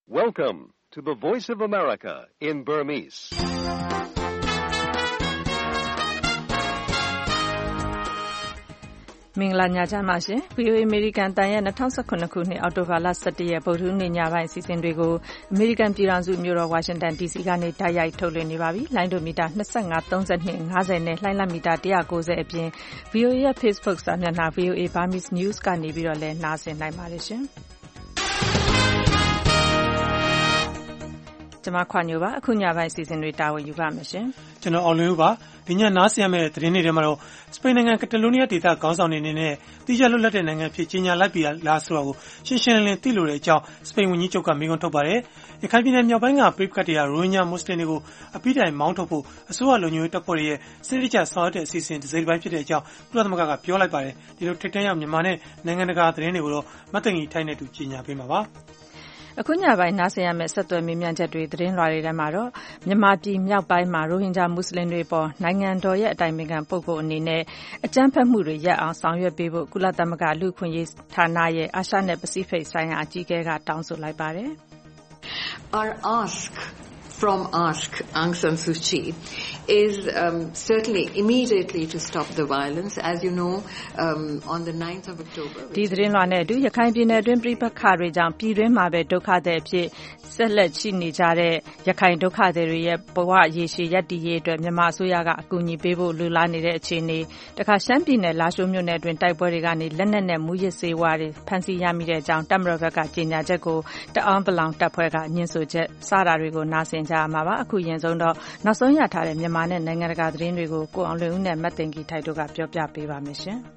Welcome to the Voice of America in Burmese. ။မင်္ဂလာညချမ်းပါရှင်။ VOA American တန်ရဲ့2019ခုနှစ်အောက်တိုဘာလ17ရက်ဗုဒ္ဓဟူးနေ့ညပိုင်းအစီအစဉ်တွေကို American ပြည်ထောင်စုမြို့တော် Washington DC ကနေတိုက်ရိုက်ထုတ်လွှင့်နေပါပြီ။လိုင်းဒိုမီတာ25 32 50နဲ့လှိုင်းလမီတာ190အပြင် VOA ရဲ့ Facebook စာမျက်နှာ VOA Burmese News ကနေပြီးတော့လည်းနှာစင်နိုင်ပါတယ်ရှင်။ကျွန်မခွာညိုပါအခုညပိုင်းအစီအစဉ်တွေတာဝန်ယူပါမယ်ရှင်။ကျွန်တော်အောင်လွင်ဦးပါဒီညနားဆင်ရမယ့်သတင်းတွေထဲမှာတော့စပိန်နိုင်ငံကက်တလိုနီးယားဒေသခေါင်းဆောင်တွေအနေနဲ့တိကျလွတ်လပ်တဲ့နိုင်ငံဖြစ်ကြီးညာလိုက်ပြီလားဆိုတာကိုရှင်းရှင်းလင်းလင်းသိလို့တဲ့အကြောင်းစပိန်ဝန်ကြီးချုပ်ကမေးခွန်းထုတ်ပါတယ်။ရခိုင်ပြည်နယ်မြောက်ပိုင်းကပြိပခတ်တွေကရိုဟင်ဂျာမွတ်စလင်တွေကိုအပိတိုင်မောင်းထုတ်ဖို့အစိုးရလုံခြုံရေးတပ်ဖွဲ့တွေရဲ့စနစ်တကျဆောင်ရွက်တဲ့အစီအစဉ်တစ်စိတ်တစ်ပိုင်းဖြစ်တဲ့အကြောင်းကုလသမဂ္ဂကပြောလိုက်ပါတယ်။ဒီလိုထိပ်တန်းရောက်မြန်မာနဲ့နိုင်ငံတကာသတင်းတွေကိုတော့မတ်တငီထိုင်းနဲ့တူကြီးညာပေးမှာပါ။အခုညပိုင်းနားဆင်ရမယ့်ဆက်သွယ်မေးမြန်းချက်တွေသတင်းလွှာတွေထဲမှာတော့မြန်မာပြည်မြောက်ပိုင်းမှာရိုဟင်ဂျာမွတ်စလင်တွေပေါ်နိုင်ငံတော်ရဲ့အတိုင်ပင်ခံပုဂ္ဂိုလ်အနေနဲ့အကြမ်းဖက်မှုတွေရပ်အောင်ဆောင်ရွက်ပေးဖို့ကုလသမဂ္ဂလူ့အခွင့်အရေးဌာနရဲ့အာရှနဲ့ပစိဖိတ်ဆိုင်ရာအကြီးအကဲကတောင်းဆိုလိုက်ပါတယ်။ Our From Aung San Suu Kyi is certainly immediately to stop the violence. As you know, on the 9th of October. ဒီသတင်းလွှာနဲ့အတူရခိုင်ပြည်နယ်အတွင်းပြည်ပခါတွေကြောင့်ပြည်တွင်းမှာပဲဒုက္ခသည်အဖြစ်ဆက်လက်ရှိနေကြတဲ့ရခိုင်ဒုက္ခသည်တွေရဲ့ဘဝရေရှည်ရပ်တည်ရေးအတွက်မြန်မာအစိုးရကအကူအညီပေးဖို့လိုလားနေတဲ့အခြေအနေတခါရှမ်းပြည်နယ်လာရှိုးမြို့နယ်အတွင်းတိုက်ပွဲတွေကနေလက်နက်နဲ့မူရစ်ဆေးဝါးတွေဖမ်းဆီးရမိတဲ့အကြောင်းတပ်မတော်ဘက်ကကြေညာချက်ကိုတအောင်းပလောင်တပ်ဖွဲ့ကညှင်းဆိုချက်စတာတွေကိုနားဆင်ကြရမှာပါအခုရင်ဆုံးတော့နောက်ဆုံးရထားတဲ့မြန်မာနဲ့နိုင်ငံတကာသတင်းတွေကိုကိုအောင်လွင်ဦးနဲ့မတ်တင်ကီထိုက်တို့ကပြောပြပေးပါမယ်ရှင်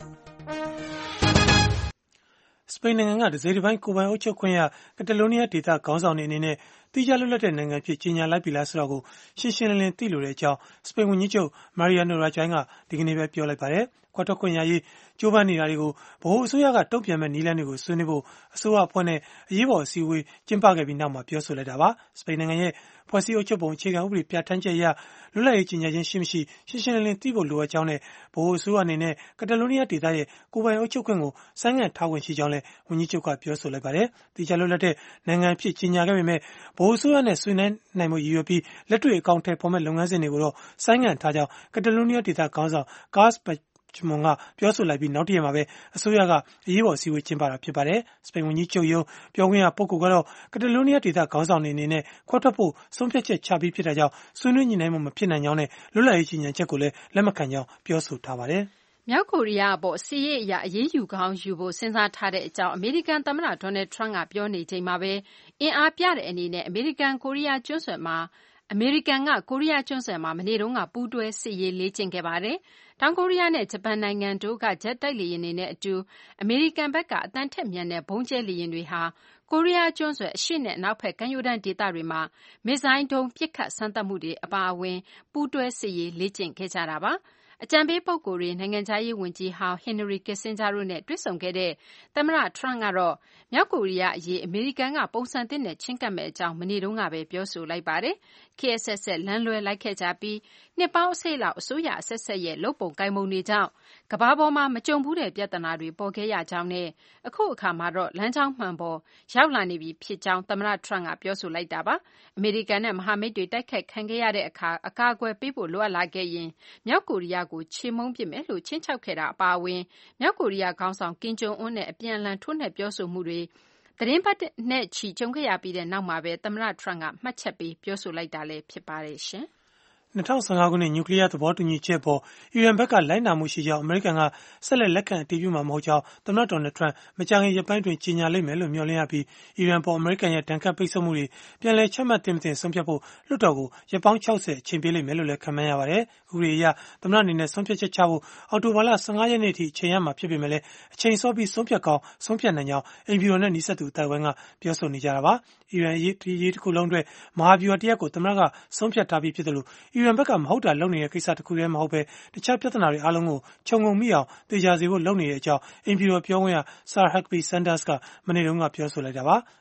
စပိန်နိုင်ငံကဒဇယ်ဒီပိုင်းကိုပိုင်အုပ်ချုပ်ခွင့်ရကက်တလိုနီးယားဒေသခေါင်းဆောင်တွေအနေနဲ့တိကျလွတ်လပ်တဲ့နိုင်ငံဖြစ်ကြီးညာလိုက်ပြီလားဆိုတော့ကိုရှင်းရှင်းလင်းလင်းသိလို့တဲ့အကြောင်းစပိန်ဝန်ကြီးချုပ်မာရီယာနိုရာဂျိုင်းကဒီကနေ့ပဲပြောလိုက်ပါတယ်။ခွတ်ထွက်ခွင့်ရရေးကြိုးပမ်းနေတာတွေကိုဗဟိုအစိုးရကတုံ့ပြန်မဲ့နည်းလမ်းတွေကိုဆွေးနွေးဖို့အစိုးရအဖွဲ့နဲ့အရေးပေါ်အစည်းအဝေးကျင်းပခဲ့ပြီးနောက်မှာပြောဆိုလိုက်တာပါ။စပိန်နိုင်ငံရဲ့ဖွဲ့စည်းအုပ်ချုပ်ပုံအခြေခံဥပဒေပြဋ္ဌာန်းချက်အရလွတ်လပ်ရေးကြီးညာခြင်းရှိမရှိရှင်းရှင်းလင်းလင်းသိဖို့လိုအပ်ကြောင်းနဲ့ဗဟိုအစိုးရအနေနဲ့ကက်တလိုနီးယားဒေသရဲ့ကိုယ်ပိုင်အုပ်ချုပ်ခွင့်ကိုဆိုင်းငံ့ထားခွင့်ရှိကြောင်းလည်းဝန်ကြီးချုပ်ကပြောဆိုလိုက်ပါတယ်။တိကျလွတ်လပ်တဲ့နိုင်ငံဖြစ်ကြီးညာခဲ့ပေမဲ့ဗဟိုအစိုးရနဲ့ဆွေးနွေးနိုင်မှုရည်ရွယ်ပြီးလက်တွေ့အကောင့်ထဲပေါ်မဲ့လုပ်ငန်းစဉ်တွေကိုတော့ဆိုင်းငံ့ထားကြောင်းကက်တလိုနီးယားဒေသခေါင်းဆောင်ကားစ်ချမွန်ကပြောဆိုလိုက်ပြီးနောက်တရက်မှာပဲအစိုးရကအရေးပေါ်အစည်းအဝေးကျင်းပတာဖြစ်ပါတယ်။စပိန်ဝန်ကြီးချုပ်ရုံးပြောခွင့်ရပုဂ္ဂိုလ်ကတော့ကက်တလိုနီးယားဒေသခေါင်းဆောင်တွေအနေနဲ့ခွဲထွက်ဖို့ဆုံးဖြတ်ချက်ချပြီးဖြစ်တာကြောင့်ဆွေးနွေးညှိနှိုင်းမှုမဖြစ်နိုင်ကြောင်းနဲ့လွတ်လပ်ရေးကြီးညာချက်ကိုလည်းလက်မခံကြောင်းပြောဆိုထားပါတယ်။မြောက်ကိုရီးယားအပေါ်စစ်ရေးအရအရေးယူကောင်းယူဖို့စဉ်းစားထားတဲ့အကြောင်းအမေရိကန်သမ္မတဒေါ်နယ်ထရန့်ကပြောနေချိန်မှာပဲအင်အားပြတဲ့အနေနဲ့အမေရိကန်ကကိုရီးယားကျွန်းဆွယ်မှာမနေ့တုန်းကပူးတွဲစစ်ရေးလေ့ကျင့်ခဲ့ပါတယ်။တောင်ကိုရီးယားနဲ့ဂျပန်နိုင်ငံတို့ကဂျက်တိုက်လေယာဉ်တွေနဲ့အတူအမေရိကန်ဘက်ကအသံထက်မြန်တဲ့ဗုံးကျဲလေယာဉ်တွေဟာကိုရီးယားကျွန်းဆွယ်အရှေ့နဲ့အနောက်ဘက်ကမ်းရိုးတန်းဒေသတွေမှာမစ်ဇိုင်းဒုံးပစ်ခတ်စမ်းသပ်မှုတွေအပါအဝင်ပူးတွဲစစ်ရေးလေ့ကျင့်ခဲ့ကြတာပါ။အကြံပေးပုဂ္ဂိုလ်တွေနိုင်ငံခြားရေးဝန်ကြီးဟောင်းဟင်နရီကစ်ဆင်ဂျာတို့နဲ့တွေ့ဆုံခဲ့တဲ့သမ္မတထရန့်ကတော့မြောက်ကိုရီးယားအရေးအမေရိကန်ကပုံစံသစ်နဲ့ချဉ်းကပ်မဲ့အကြောင်းမနေ့တုန်းကပဲပြောဆိုလိုက်ပါတယ်။ခေတ်အဆက်ဆက်လမ်းလွဲလိုက်ခဲ့ကြပြီးနှစ်ပေါင်းအစိတ်လောက်အစိုးရအဆက်ဆက်ရဲ့လုပ်ပုံကိုင်ပုံတွေကြောင့်ကမ္ဘာပေါ်မှာမကြုံဘူးတဲ့ပြဿနာတွေပေါ်ခဲ့ရကြောင်းနဲ့အခုအခါမှာတော့လမ်းကြောင်းမှန်ပေါ်ရောက်လာနေပြီဖြစ်ကြောင်းသမ္မတထရန့်ကပြောဆိုလိုက်တာပါ။အမေရိကန်နဲ့မဟာမိတ်တွေတိုက်ခိုက်ခံခဲ့ရတဲ့အခါအကာအကွယ်ပေးဖို့လိုအပ်လာခဲ့ရင်မြောက်ကိုရီးယားကိုချေမှုန်းပစ်မယ်လို့ခြိမ်းခြောက်ခဲ့တာအပါအဝင်မြောက်ကိုရီးယားခေါင်းဆောင်ကင်ဂျုံအွန်းနဲ့အပြန်အလှန်ထိုးနှက်ပြောဆိုမှုတွေသတင်းပတ်နဲ့ချီကြုံခဲ့ရပြီးတဲ့နောက်မှာပဲသမ္မတထရန့်ကမှတ်ချက်ပေးပြောဆိုလိုက်တာလည်းဖြစ်ပါတယ်ရှင်။ 2015ခုနှစ်နျူကလ িয়ারသဘောတူညီချက်ပေါ်အီရန်ဘက်ကလိုက်နာမှုရှိကြောင်းအမေရိကန်ကဆက်လက်ခံအတည်ပြုမှာမဟုတ်ကြောင်းသမ္မတဒေါ်နယ်ထရန့်မကြာခင်ရက်ပိုင်းတွင်ကြေညာလိမ့်မယ်လို့မျှော်လင့်ရပြီးအီရန်ပေါ်အမေရိကန်ရဲ့ဒဏ်ခတ်ပိတ်ဆို့မှုတွေပြန်လည်ချမှတ်သင့်မသင့်ဆုံးဖြတ်ဖို့လွှတ်တော်ကိုရက်ပေါင်း60အချိန်ပေးလိမ့်မယ်လို့လည်းခန့်မှန်းရပါတယ်။ဥပဒေအရသမ္မတအနေနဲ့ဆုံးဖြတ်ချက်ချဖို့အောက်တိုဘာလ15ရက်နေ့အထိအချိန်ရမှာဖြစ်ပေမဲ့လည်းအချိန်စောပြီးဆုံးဖြတ်ကောင်းဆုံးဖြတ်နိုင်ကြောင်းအိမ်ဖြူတော်နဲ့နှိစက်သူတိုင်ဝမ်ကပြောဆိုနေကြတာပါ။အီရန်အရေးတစ်ခုလုံးအတွက်မဟာဗျူဟာတစ်ရပ်ကိုသမ္မတကဆုံးဖြတ်ထားပြီးဖြစ်တယ်လို့အီရန်ဘက်ကမဟုတ်တာလုပ်နေတဲ့ကိစ္စတစ်ခုတည်းမဟုတ်ပဲတခြားပြဿနာတွေအားလုံးကိုခြုံငုံမိအောင်သေချာစေဖို့လုပ်နေတဲ့အကြောင်းအိမ်ဖြူတော်ပြောခွင့်ရဆာဟက်ဘီဆန်ဒါစ်ကမနေ့တုန်းကပြောဆိုလိုက်တာပါ။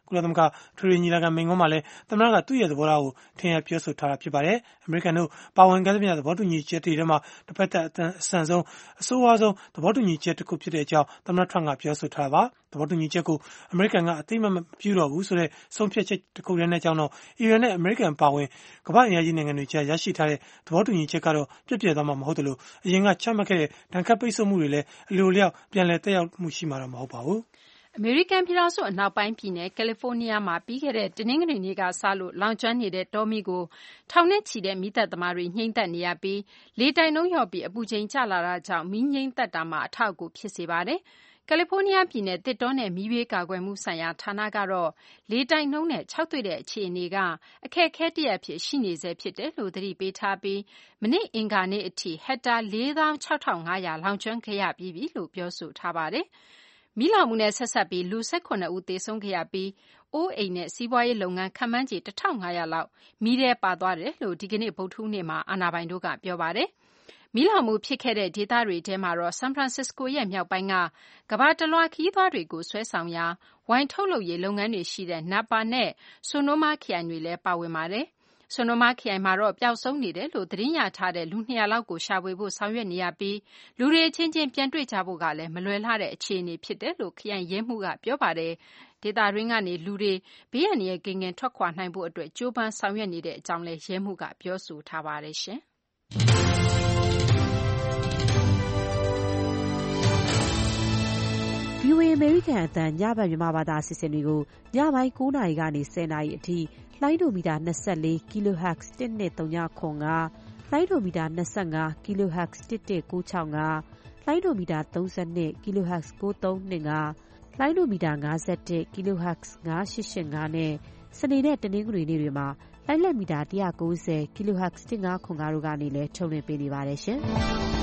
ကုလသမဂ္ဂထွေထွေညီလာခံမိန့်ခွန်းမှာလည်းသမ္မတကသူ့ရဲ့သဘောထားကိုထင်ဟပ်ပြောဆိုထားတာဖြစ်ပါတယ်။ အမေရိကန်တို့ပါဝင်ခဲ့သမျှသဘောတူညီချက်တွေထဲမှာတစ်ဖက်သက်အဆန်ဆုံးအဆိုးဝါးဆုံးသဘောတူညီချက်တစ်ခုဖြစ်တဲ့အကြောင်းသမ္မတထရမ့်ကပြောဆိုထားတာပါ။သဘောတူညီချက်ကိုအမေရိကန်ကအသိအမှတ်မပြုတော့ဘူးဆိုတဲ့ဆုံးဖြတ်ချက်တစ်ခုတည်းနဲ့ကြောင့်တော့အီရန်နဲ့အမေရိကန်ပါဝင်ကမ္ဘာ့အင်အားကြီးနိုင်ငံတွေကြားရရှိထားတဲ့သဘောတူညီချက်ကတော့ပြည့်ပြည့်သွားမှာမဟုတ်သလိုအရင်ကချမှတ်ခဲ့တဲ့ဒဏ်ခတ်ပိတ်ဆို့မှုတွေလည်းအလိုလျောက်ပြန်လည်သက်ရောက်မှုရှိမှာတော့မဟုတ်ပါဘူး။အမေရိကန်ပြည်ထောင်စုအနောက်ပိုင်းပြည်နယ်ကယ်လီဖိုးနီးယားမှာပြီးခဲ့တဲ့တနင်္ဂနွေနေ့ကစလို့လောင်ကျွမ်းနေတဲ့တောမီးကိုထောင်နဲ့ချီတဲ့မီးသတ်သမားတွေငြှိမ်းသတ်နေရပြီးလေတိုက်နှုန်းလျော့ပြီးအပူချိန်ကျလာတာကြောင့်မီးငြှိမ်းသတ်တာမှာအထောက်အကူဖြစ်စေပါတယ်။ကယ်လီဖိုးနီးယားပြည်နယ်သစ်တောနဲ့မီးဘေးကာကွယ်မှုဆိုင်ရာဌာနကတော့လေတိုက်နှုန်းနဲ့ခြောက်သွေ့တဲ့အခြေအနေကအခက်အခဲတရပ်ဖြစ်ရှိနေဆဲဖြစ်တယ်လို့သတိပေးထားပြီးမနေ့အင်္ဂါနေ့အထိဟက်တာ 46,500 လောင်ကျွမ်းခဲ့ရပြီးပြီလို့ပြောဆိုထားပါတယ်။မီးလောင်မှုနဲ့ဆက်စပ်ပြီးလူ18ဦးသေဆုံးခဲ့ရပြီးအိုးအိမ်နဲ့စီးပွားရေးလုပ်ငန်းခန့်မှန်းခြေ 1,500 လောက်မီးထဲပါသွားတယ်လို့ဒီကနေ့ဗုဒ္ဓဟူးနေ့မှာအာဏာပိုင်တို့ကပြောပါတယ်။မီးလောင်မှုဖြစ်ခဲ့တဲ့ဒေသတွေထဲမှာတော့ဆန်ဖရန်စစ္စကိုရဲ့မြောက်ပိုင်းကကမ္ဘာတလွှားခရီးသွားတွေကိုဆွဲဆောင်ရာဝိုင်ထုတ်လုပ်ရေးလုပ်ငန်းတွေရှိတဲ့ Napa နဲ့ Sonoma ခရိုင်တွေလည်းပါဝင်ပါတယ်။ Sonoma ခရိုင်မှာတော့ပျောက်ဆုံးနေတယ်လို့သတင်းရထားတဲ့လူ 200 လောက်ကိုရှာဖွေဖို့ဆောင်ရွက်နေရပြီးလူတွေအချင်းချင်းပြန်တွေ့ကြဖို့ကလည်းမလွယ်လှတဲ့အခြေအနေဖြစ်တယ်လို့ခရိုင်ရဲမှူးကပြောပါတယ်။ဒေသတွင်းကနေလူတွေဘေးအန္တရာယ်ကင်းကင်းထွက်ခွာနိုင်ဖို့အတွက်ကြိုးပမ်းဆောင်ရွက်နေတဲ့အကြောင်းလည်းရဲမှူးကပြောဆိုထားပါတယ်။ VOA အမေရိကန်အသံညဘက်မြန်မာဘာသာအစီအစဉ်တွေကိုညပိုင်း9နာရီကနေ10နာရီအထိလိုင်းဒိုမီတာ24 kHz 103.5လိုင်းဒိုမီတာ25 kHz 11965လိုင်းဒိုမီတာ32 kHz 9325လိုင်းဒိုမီတာ51 kHz 9885နဲ့စနေနဲ့တနင်္ဂနွေနေ့တွေမှာလိုင်းလက်မီတာ190 kHz 1505တို့ကနေလည်းထုတ်လွှင့်ပေးနေပါတယ်ရှင်။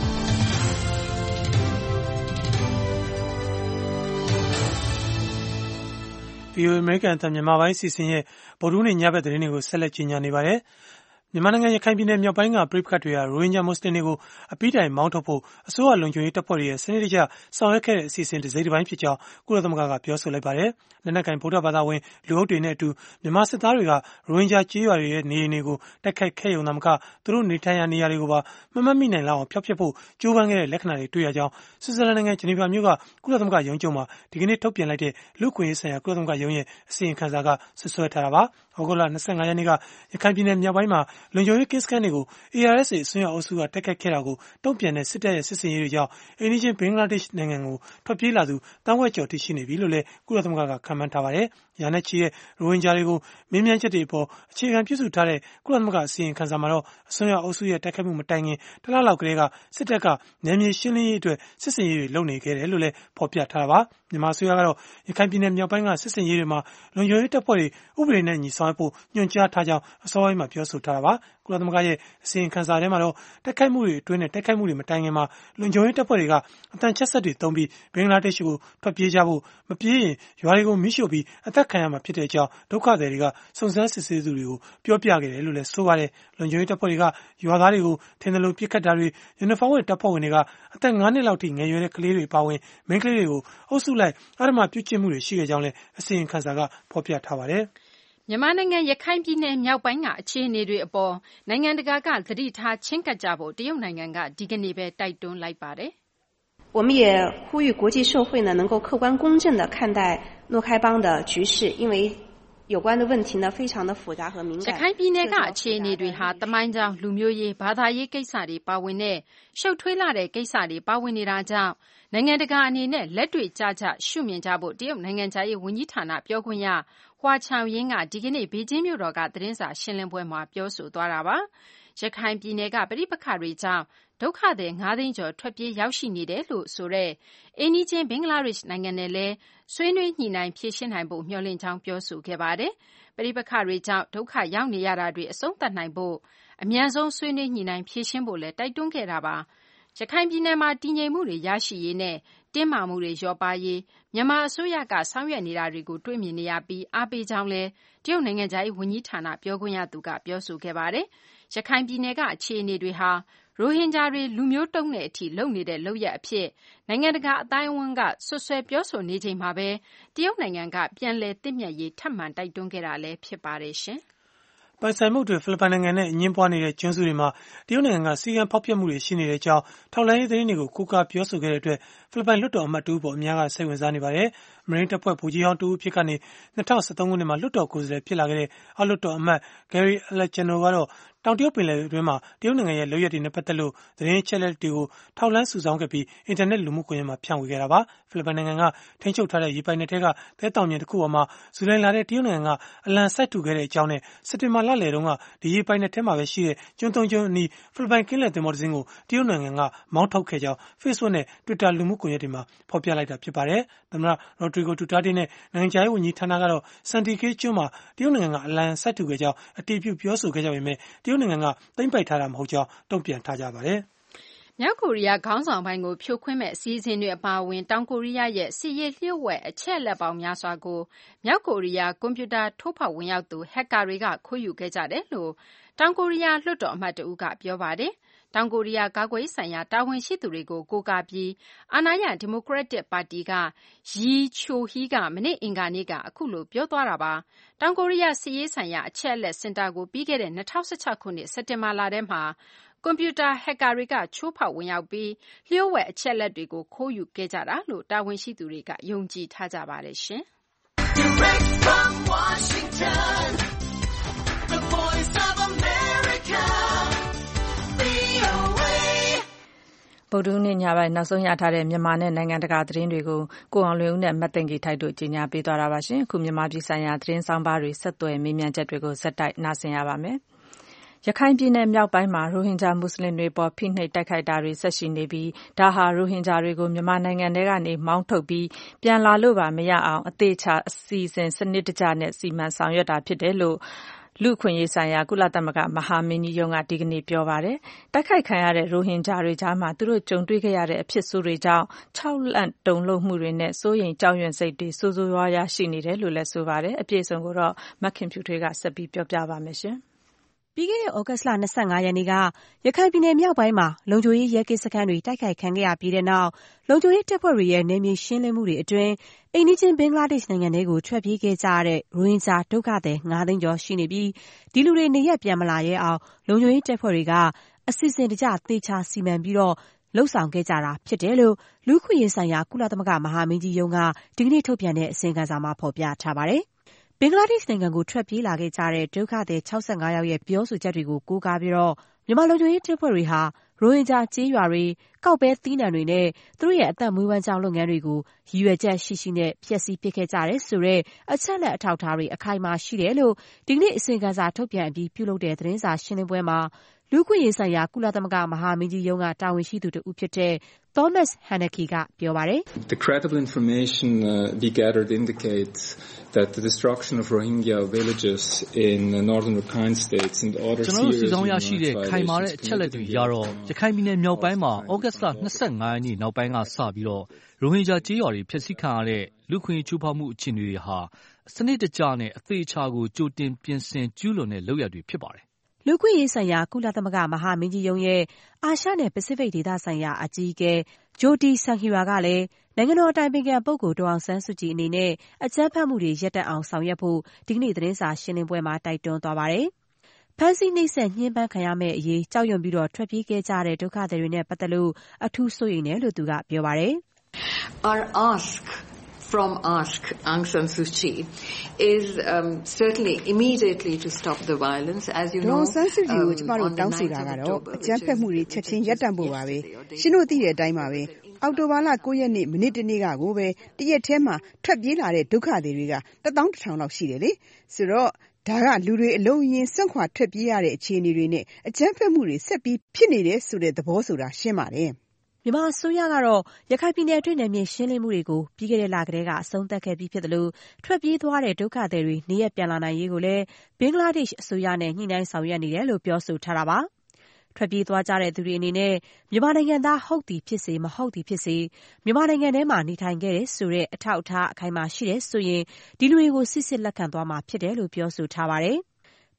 VOA အမေရိကန်အသံမြန်မာပိုင်းစီစဉ်ရဲ့ဗုဒ္ဓဟူးနေ့ညဘက်သတင်းတွေကိုဆက်လက်ကြီးညာနေပါတယ်။မြန်မာနိုင်ငံရခိုင်ပြည်နယ်မြောက်ပိုင်းကပြည်ပခတ်တွေဟာရိုဟင်ဂျာမွတ်စလင်တွေကိုအပိတိုင်မောင်းထုတ်ဖို့အစိုးရလုံခြုံရေးတပ်ဖွဲ့တွေရဲ့စနစ်တကျဆောင်ရွက်ခဲ့တဲ့အစီအစဉ်တစ်စိတ်တစ်ပိုင်းဖြစ်ကြောင်းကုလသမဂ္ဂကပြောဆိုလိုက်ပါတယ်။လက်နက်ကိုင်ဗုဒ္ဓဘာသာဝင်လူအုပ်တွေနဲ့အတူမြန်မာစစ်သားတွေကရိုဟင်ဂျာကြေးရွာတွေရဲ့နေအိမ်တွေကိုတိုက်ခိုက်ခဲ့ရုံသာမကသူတို့နေထိုင်ရာနေရာတွေကိုပါမမှတ်မိနိုင်လောက်အောင်ဖျောက်ဖျက်ဖို့ကြိုးပမ်းခဲ့တဲ့လက္ခဏာတွေတွေ့ရကြောင်းဆွစ်ဇာလန်နိုင်ငံဂျနီဗာမြို့ကကုလသမဂ္ဂရုံးချုပ်မှာဒီကနေ့ထုတ်ပြန်လိုက်တဲ့လူ့အခွင့်အရေးဆိုင်ရာကုလသမဂ္ဂရုံးရဲ့အစီရင်ခံစာကဆွဆွဲထားတာပါ။ဩဂုတ်လ25ရက်နေ့ကရခိုင်ပြည်နယ်မြောက်ပိုင်းမှာလုံခြုံရေးကင်းစခန်းတွေကို ARSA အစွန်းရောက်အုပ်စုကတိုက်ခိုက်ခဲ့တာကိုတုံ့ပြန်တဲ့စစ်တပ်ရဲ့စစ်ဆင်ရေးတွေကြောင့်အိမ်နီးချင်းဘင်္ဂလားဒေ့ရှ်နိုင်ငံကိုထွက်ပြေးလာသူတန်းဝက်ကျော်ထိရှိနေပြီလို့လည်းကုလသမဂ္ဂကခန့်မှန်းထားပါတယ်။ရာနဲ့ချီတဲ့ရိုဟင်ဂျာတွေကိုမေးမြန်းချက်တွေအပေါ်အခြေခံပြုစုထားတဲ့ကုလသမဂ္ဂအစီရင်ခံစာမှာတော့အစွန်းရောက်အုပ်စုရဲ့တိုက်ခိုက်မှုမတိုင်ခင်တစ်လလောက်ကတည်းကစစ်တပ်ကနယ်မြေရှင်းလင်းရေးအတွက်စစ်ဆင်ရေးတွေလုပ်နေခဲ့တယ်လို့လည်းဖော်ပြထားတာပါ။မြန်မာအစိုးရကတော့ရခိုင်ပြည်နယ်မြောက်ပိုင်းကစစ်ဆင်ရေးတွေမှာလုံခြုံရေးတပ်ဖွဲ့တွေဥပဒေနဲ့ညီဆောင်ရွက်ဖို့ညွှန်ကြားထားကြောင်းအစောပိုင်းမှာပြောဆိုထားတာပါ။ကုလသမဂ္ဂရဲ့အစီရင်ခံစာထဲမှာတော့တိုက်ခိုက်မှုတွေအတွင်းနဲ့တိုက်ခိုက်မှုတွေမတိုင်ခင်မှာလုံခြုံရေးတပ်ဖွဲ့တွေကအတန်ချက်ဆက်တွေသုံးပြီးဘင်္ဂလားဒေ့ရှ်ကိုထွက်ပြေးကြဖို့မပြေးရင်ရွာတွေကိုမီးရှို့ပြီးအသက်ခံရမှာဖြစ်တဲ့အကြောင်းဒုက္ခသည်တွေကစုံစမ်းစစ်ဆေးသူတွေကိုပြောပြခဲ့တယ်လို့လည်းဆိုပါတယ်။လုံခြုံရေးတပ်ဖွဲ့တွေကရွာသားတွေကိုထင်သလိုပစ်ခတ်တာတွေယူနီဖောင်းဝတ်တပ်ဖွဲ့ဝင်တွေကအသက်9နှစ်လောက်ထိငယ်ရွယ်တဲ့ကလေးတွေပါဝင်မိန်းကလေးတွေကိုအုပ်စုလိုက်အဓမ္မပြုကျင့်မှုတွေရှိခဲ့ကြောင်းလည်းအစီရင်ခံစာကဖော်ပြထားပါတယ်။မြန်မာနိုင်ငံရခိုင်ပြည်နယ်မြောက်ပိုင်းကအခြေအနေတွေအပေါ်နိုင်ငံတကာကသတိထားချဉ်းကပ်ကြဖို့တရုတ်နိုင်ငံကဒီကနေ့ပဲတိုက်တွန်းလိုက်ပါတယ်။我们也呼吁国际社会呢能够客观公正地看待诺开邦的局势，因为有关的问题呢非常的复杂和敏感。 ရခိုင်ပြည်နယ်ကအခြေအနေတွေဟာတမိုင်းကြောင်းလူမျိုးရေးဘာသာရေးကိစ္စတွေပါဝင်တဲ့ရှုပ်ထွေးလာတဲ့ကိစ္စတွေပါဝင်နေတာကြောင့်နိုင်ငံတကာအနေနဲ့လက်တွေ့ကျကျရှုမြင်ကြဖို့တရုတ်နိုင်ငံခြားရေးဝန်ကြီးဌာနပြောခွင့်ရဟွာချောင်ယင်းကဒီကနေ့ဘေကျင်းမြို့တော်ကသတင်းစာရှင်းလင်းပွဲမှာပြောဆိုသွားတာပါ။ရခိုင်ပြည်နယ်ကပဋိပက္ခတွေကြောင့်ဒုက္ခသည်9သိန်းကျော်ထွက်ပြေးရောက်ရှိနေတယ်လို့ဆိုတဲ့အိမ်နီးချင်းဘင်္ဂလားဒေ့ရှ်နိုင်ငံနဲ့လည်းဆွေးနွေးညှိနှိုင်းဖြေရှင်းနိုင်ဖို့မျှော်လင့်ကြောင်းပြောဆိုခဲ့ပါတယ်။ပဋိပက္ခတွေကြောင့်ဒုက္ခရောက်နေရတာတွေအဆုံးသတ်နိုင်ဖို့အမြန်ဆုံးဆွေးနွေးညှိနှိုင်းဖြေရှင်းဖို့လည်းတိုက်တွန်းခဲ့တာပါ။ရခိုင်ပြည်နယ်မှာတည်ငြိမ်မှုတွေရရှိရေးနဲ့တင်းမာမှုတွေလျော့ပါးရေးမြန်မာအစိုးရကဆောင်ရွက်နေတာတွေကိုတွေ့မြင်နေရပြီးအားပေးကြောင်းလည်းတရုတ်နိုင်ငံခြားရေးဝန်ကြီးဌာနပြောခွင့်ရသူကပြောဆိုခဲ့ပါတယ်။ရခိုင်ပြည်နယ်ကအခြေအနေတွေဟာရိုဟင်ဂျာတွေလူမျိုးတုံးတဲ့အထိလုပ်နေတဲ့လုပ်ရပ်အဖြစ်နိုင်ငံတကာအတိုင်းအဝန်းကဆွဆွဲပြောဆိုနေချိန်မှာပဲတရုတ်နိုင်ငံကပြန်လည်သင့်မြတ်ရေးထပ်မံတိုက်တွန်းခဲ့တာလည်းဖြစ်ပါတယ်ရှင်။ပိုင်ဆိုင်မှုတွေဖိလစ်ပိုင်နိုင်ငံနဲ့အငင်းပွားနေတဲ့ကျွန်းစုတွေမှာတရုတ်နိုင်ငံကစီကံဖောက်ဖျက်မှုတွေရှိနေတဲ့အကြောင်းထောက်လှမ်းရေးသတင်းတွေကိုကိုးကားပြောဆိုခဲ့တဲ့အတွက်ဖိလစ်ပိုင်လွှတ်တော်အမတ်တူပေါ်အများကစိတ်ဝင်စားနေပါတယ်။မရင်းတပ်ဖွဲ့ဗိုလ်ကြီးဟောင်းတူအဖြစ်ကနေ2013ခုနှစ်မှာလွှတ်တော်ကိုယ်စားလှယ်ဖြစ်လာခဲ့တဲ့အောက်လွှတ်တော်အမတ် Gary Alejandro ကတော့တောင်တရုတ်ပင်လယ်အတွင်းမှာတရုတ်နိုင်ငံရဲ့လုပ်ရပ်တွေနဲ့ပတ်သက်လို့သတင်းအချက်အလက်တွေကိုထောက်လှမ်းစုဆောင်းခဲ့ပြီးအင်တာနက်လူမှုကွန်ရက်မှာဖြန့်ဝေခဲ့တာပါ။ဖိလစ်ပိုင်နိုင်ငံကထိန်းချုပ်ထားတဲ့ရေပိုင်နယ်ထဲကသဲတောင်ပြင်တစ်ခုပေါ်မှာဇူလိုင်လထဲတရုတ်နိုင်ငံကအလံစိုက်ထူခဲ့တဲ့အကြောင်းနဲ့စက်တင်ဘာလလယ်တုန်းကဒီရေပိုင်နယ်ထဲမှာပဲရှိတဲ့ကျွန်းသုံးကျွန်းအနီးဖိလစ်ပိုင်ကင်းလယ်သင်္ဘောတစ်စင်းကိုတရုတ်နိုင်ငံကမောင်းထုတ်ခဲ့ကြောင်း Facebook နဲ့ Twitter လူမှုကွန်ရက်တွေမှာဖော်ပြလိုက်တာဖြစ်ပါတယ်။သမ္မတ Rodrigo Duterte နဲ့နိုင်ငံခြားရေးဝန်ကြီးဌာနကတော့ Santikay ကျွန်းမှာတရုတ်နိုင်ငံကအလံစိုက်ထူခဲ့ကြောင်းအတည်ပြုပြောဆိုခဲ့ကြပေမဲ့တရုတ်နိုင်ငံကသိမ်းပိုက်ထားတာမဟုတ်ကြောင်းတုံ့ပြန်ထားကြပါတယ်။မြောက်ကိုရီးယားခေါင်းဆောင်ပိုင်းကိုဖြိုခွင်းမဲ့အစည်းအဝေးတွေအပါအဝင်တောင်ကိုရီးယားရဲ့စစ်ရေးလျှို့ဝှက်အချက်လက်ပေါင်းများစွာကိုမြောက်ကိုရီးယားကွန်ပျူတာထိုးဖောက်ဝင်ရောက်သူဟက်ကာတွေကခိုးယူခဲ့ကြတယ်လို့တောင်ကိုရီးယားလွှတ်တော်အမတ်တဦးကပြောပါတယ်။တောင်ကိုရီးယားကာကွယ်ရေးဆိုင်ရာတာဝန်ရှိသူတွေကိုကိုးကားပြီးအာဏာရဒီမိုကရက်တစ်ပါတီကရီချိုဟီကမနေ့အင်္ဂါနေ့ကအခုလိုပြောသွားတာပါ။တောင်ကိုရီးယားစစ်ရေးဆိုင်ရာအချက်အလက်စင်တာကိုပြီးခဲ့တဲ့2016ခုနှစ်စက်တင်ဘာလထဲမှာကွန်ပျူတာဟက်ကာတွေကချိုးဖောက်ဝင်ရောက်ပြီးလျှို့ဝှက်အချက်လက်တွေကိုခိုးယူခဲ့ကြတာလို့တာဝန်ရှိသူတွေကယုံကြည်ထားကြပါတယ်ရှင်။ Direct from Washington, the Voice of America, VOA ဗုဒ္ဓဟူးနေ့ညပိုင်းနောက်ဆုံးရထားတဲ့မြန်မာနဲ့နိုင်ငံတကာသတင်းတွေကိုကိုအောင်လွင်ဦးနဲ့မတ်သိင်္ဂီထိုက်တို့ကြီးညာပေးသွားတာပါရှင်။အခုမြန်မာပြည်ဆိုင်ရာသတင်းဆောင်ပါတွေဆက်သွယ်မေးမြန်းချက်တွေကိုဇက်တိုက်နားဆင်ရပါမယ်။ရခိုင်ပြည်နယ်မြောက်ပိုင်းမှာရိုဟင်ဂျာမွတ်စလင်တွေပေါ်ဖိနှိပ်တိုက်ခိုက်တာတွေဆက်ရှိနေပြီးဒါဟာရိုဟင်ဂျာတွေကိုမြန်မာနိုင်ငံထဲကနေမောင်းထုတ်ပြီးပြန်လာလို့ပါမရအောင်အသေးချာအစီအစဉ်စနစ်တကျနဲ့စီမံဆောင်ရွက်တာဖြစ်တယ်လို့လူ့အခွင့်အရေးဆိုင်ရာကုလသမဂ္ဂမဟာမင်းကြီးရုံးကဒီကနေ့ပြောပါတယ်။တိုက်ခိုက်ခံရတဲ့ရိုဟင်ဂျာတွေကြားမှာသူတို့ကြုံတွေ့ခဲ့ရတဲ့အဖြစ်ဆိုးတွေကြောင့်ခြောက်လန့်တုန်လှုပ်မှုတွေနဲ့စိုးရိမ်ကြောက်ရွံ့စိတ်တွေဆိုးဆိုးရွားရွားရှိနေတယ်လို့လည်းဆိုပါတယ်။အပြည့်အစုံကိုတော့မခင်ဖြူထွေးကဆက်ပြီးပြောပြပါမယ်ရှင်။ပြီးခဲ့တဲ့ဩဂတ်စ်လ25ရက်နေ့ကရခိုင်ပြည်နယ်မြောက်ပိုင်းမှာလုံခြုံရေးရဲကင်းစခန်းတွေတိုက်ခိုက်ခံခဲ့ရပြီးတဲ့နောက်လုံခြုံရေးတပ်ဖွဲ့တွေရဲ့နယ်မြေရှင်းလင်းမှုတွေအတွင်းအိမ်နီးချင်းဘင်္ဂလားဒေ့ရှ်နိုင်ငံကိုထွက်ပြေးခဲ့ကြတဲ့ရိုဟင်ဂျာဒုက္ခသည်9သိန်းကျော်ရှိနေပြီးဒီလူတွေနေရပ်ပြန်မလာရဲအောင်လုံခြုံရေးတပ်ဖွဲ့တွေကအစီအစဉ်တကျသေချာစီမံပြီးတော့လှုပ်ဆောင်ခဲ့ကြတာဖြစ်တယ်လို့လူ့အခွင့်အရေးဆိုင်ရာကုလသမဂ္ဂမဟာမင်းကြီးရုံးကဒီကနေ့ထုတ်ပြန်တဲ့အစီရင်ခံစာမှာဖော်ပြထားပါတယ်။ဘင်္ဂလားဒေ့ရှ်နိုင်ငံကိုထွက်ပြေးလာခဲ့ကြတဲ့ဒုက္ခသည်65ယောက်ရဲ့ပြောဆိုချက်တွေကိုကိုးကားပြီးတော့မြန်မာလုံခြုံရေးတပ်ဖွဲ့တွေဟာရိုဟင်ဂျာကျေးရွာတွေကောက်ပဲသီးနှံတွေနဲ့သူတို့ရဲ့အသက်မွေးဝမ်းကြောင်းလုပ်ငန်းတွေကိုရည်ရွယ်ချက်ရှိရှိနဲ့ဖျက်ဆီးပစ်ခဲ့ကြတယ်ဆိုတဲ့အချက်လက်အထောက်အထားတွေအခိုင်အမာရှိတယ်လို့ဒီကနေ့အစီရင်ခံစာထုတ်ပြန်အပြီးပြုလုပ်တဲ့သတင်းစာရှင်းလင်းပွဲမှာလူ့အခွင့်အရေးဆိုင်ရာကုလသမဂ္ဂမဟာမင်းကြီးရုံးကတာဝန်ရှိသူတဦးဖြစ်တဲ့ Thomas Handke ကပြောပါတယ်။ The credible information we gathered indicates that the destruction of Rohingya villages in northern Rakhine states and other serious human rights violations ခိုင်မာတဲ့အချက်လက်တွေရတော့ရခိုင်ပြည်နယ်မြောက်ပိုင်းမှာဩဂတ်စ်လ25ရက်နေ့နောက်ပိုင်းကစပြီးတော့ရိုဟင်ဂျာကျေးရွာတွေဖျက်ဆီးခံရတဲ့လူ့ခွင့်ချိုးဖောက်မှုအခြေအနေတွေဟာစနစ်တကျနဲ့အသေးချာကိုကြိုတင်ပြင်ဆင်ကျူးလွန်တဲ့လုပ်ရပ်တွေဖြစ်ပါတယ်လူ့အခွင့်အရေးဆိုင်ရာကုလသမဂ္ဂမဟာမင်းကြီးရုံးရဲ့အာရှနဲ့ပစိဖိတ်ဒေသဆိုင်ရာအကြီးအကဲဂျိုတီဆန်ဟီရာကလည်းနိုင်ငံတော်အတိုင်ပင်ခံပုဂ္ဂိုလ်ဒေါ်အောင်ဆန်းစုကြည်အနေနဲ့အကြမ်းဖက်မှုတွေရပ်တန့်အောင်ဆောင်ရွက်ဖို့ဒီကနေ့သတင်းစာရှင်းလင်းပွဲမှာတိုက်တွန်းသွားပါတယ်။ဖမ်းဆီးနှိပ်စက်ညှဉ်းပန်းခံရမယ့်အရေးကြောက်ရွံ့ပြီးတော့ထွက်ပြေးခဲ့ကြတဲ့ဒုက္ခသည်တွေနဲ့ပတ်သက်လို့အထူးစိုးရိမ်တယ်လို့သူကပြောပါတယ်။ Our ask from Aung San Suu Kyi is certainly immediately to stop the violence as you know ဒေါ်ဆန်းစုကြည်ကိုကျမတို့တောင်းဆိုတာကတော့အကြမ်းဖက်မှုတွေချက်ချင်းရပ်တန့်ဖို့ပါပဲရှင်တို့သိတဲ့အတိုင်းပါပဲအောက်တိုဘာလ9ရက်နေ့မိနစ်တနေ့ကကိုပဲတရက်ထဲမှာထွက်ပြေးလာတဲ့ဒုက္ခသည်တွေက11000လောက်ရှိတယ်လေဆိုတော့ဒါကလူတွေအလုံးအင်းစွန့်ခွာထွက်ပြေးရတဲ့အခြေအနေတွေနဲ့အကြမ်းဖက်မှုတွေဆက်ပြီးဖြစ်နေတယ်ဆိုတဲ့သဘောဆိုတာရှင်းပါတယ်မြန်မာအစိုးရကတော့ရခိုင်ပြည်နယ်အတွင်းနယ်မြေရှင်းလင်းမှုတွေကိုပြီးခဲ့တဲ့လကတည်းကအဆုံးသတ်ခဲ့ပြီးဖြစ်တယ်လို့ထွက်ပြေးသွားတဲ့ဒုက္ခသည်တွေနေရပ်ပြန်လာနိုင်ရေးကိုလည်းဘင်္ဂလားဒေ့ရှ်အစိုးရနဲ့ညှိနှိုင်းဆောင်ရွက်နေတယ်လို့ပြောဆိုထားတာပါ။ထွက်ပြေးသွားကြတဲ့သူတွေအနေနဲ့မြန်မာနိုင်ငံသားဟုတ်သည်ဖြစ်စေမဟုတ်သည်ဖြစ်စေမြန်မာနိုင်ငံထဲမှာနေထိုင်ခဲ့တဲ့ဆိုတဲ့အထောက်အထားအခိုင်အမာရှိတယ်ဆိုရင်ဒီလူတွေကိုစစ်စစ်လက်ခံသွားမှာဖြစ်တယ်လို့ပြောဆိုထားပါတယ်။ဘ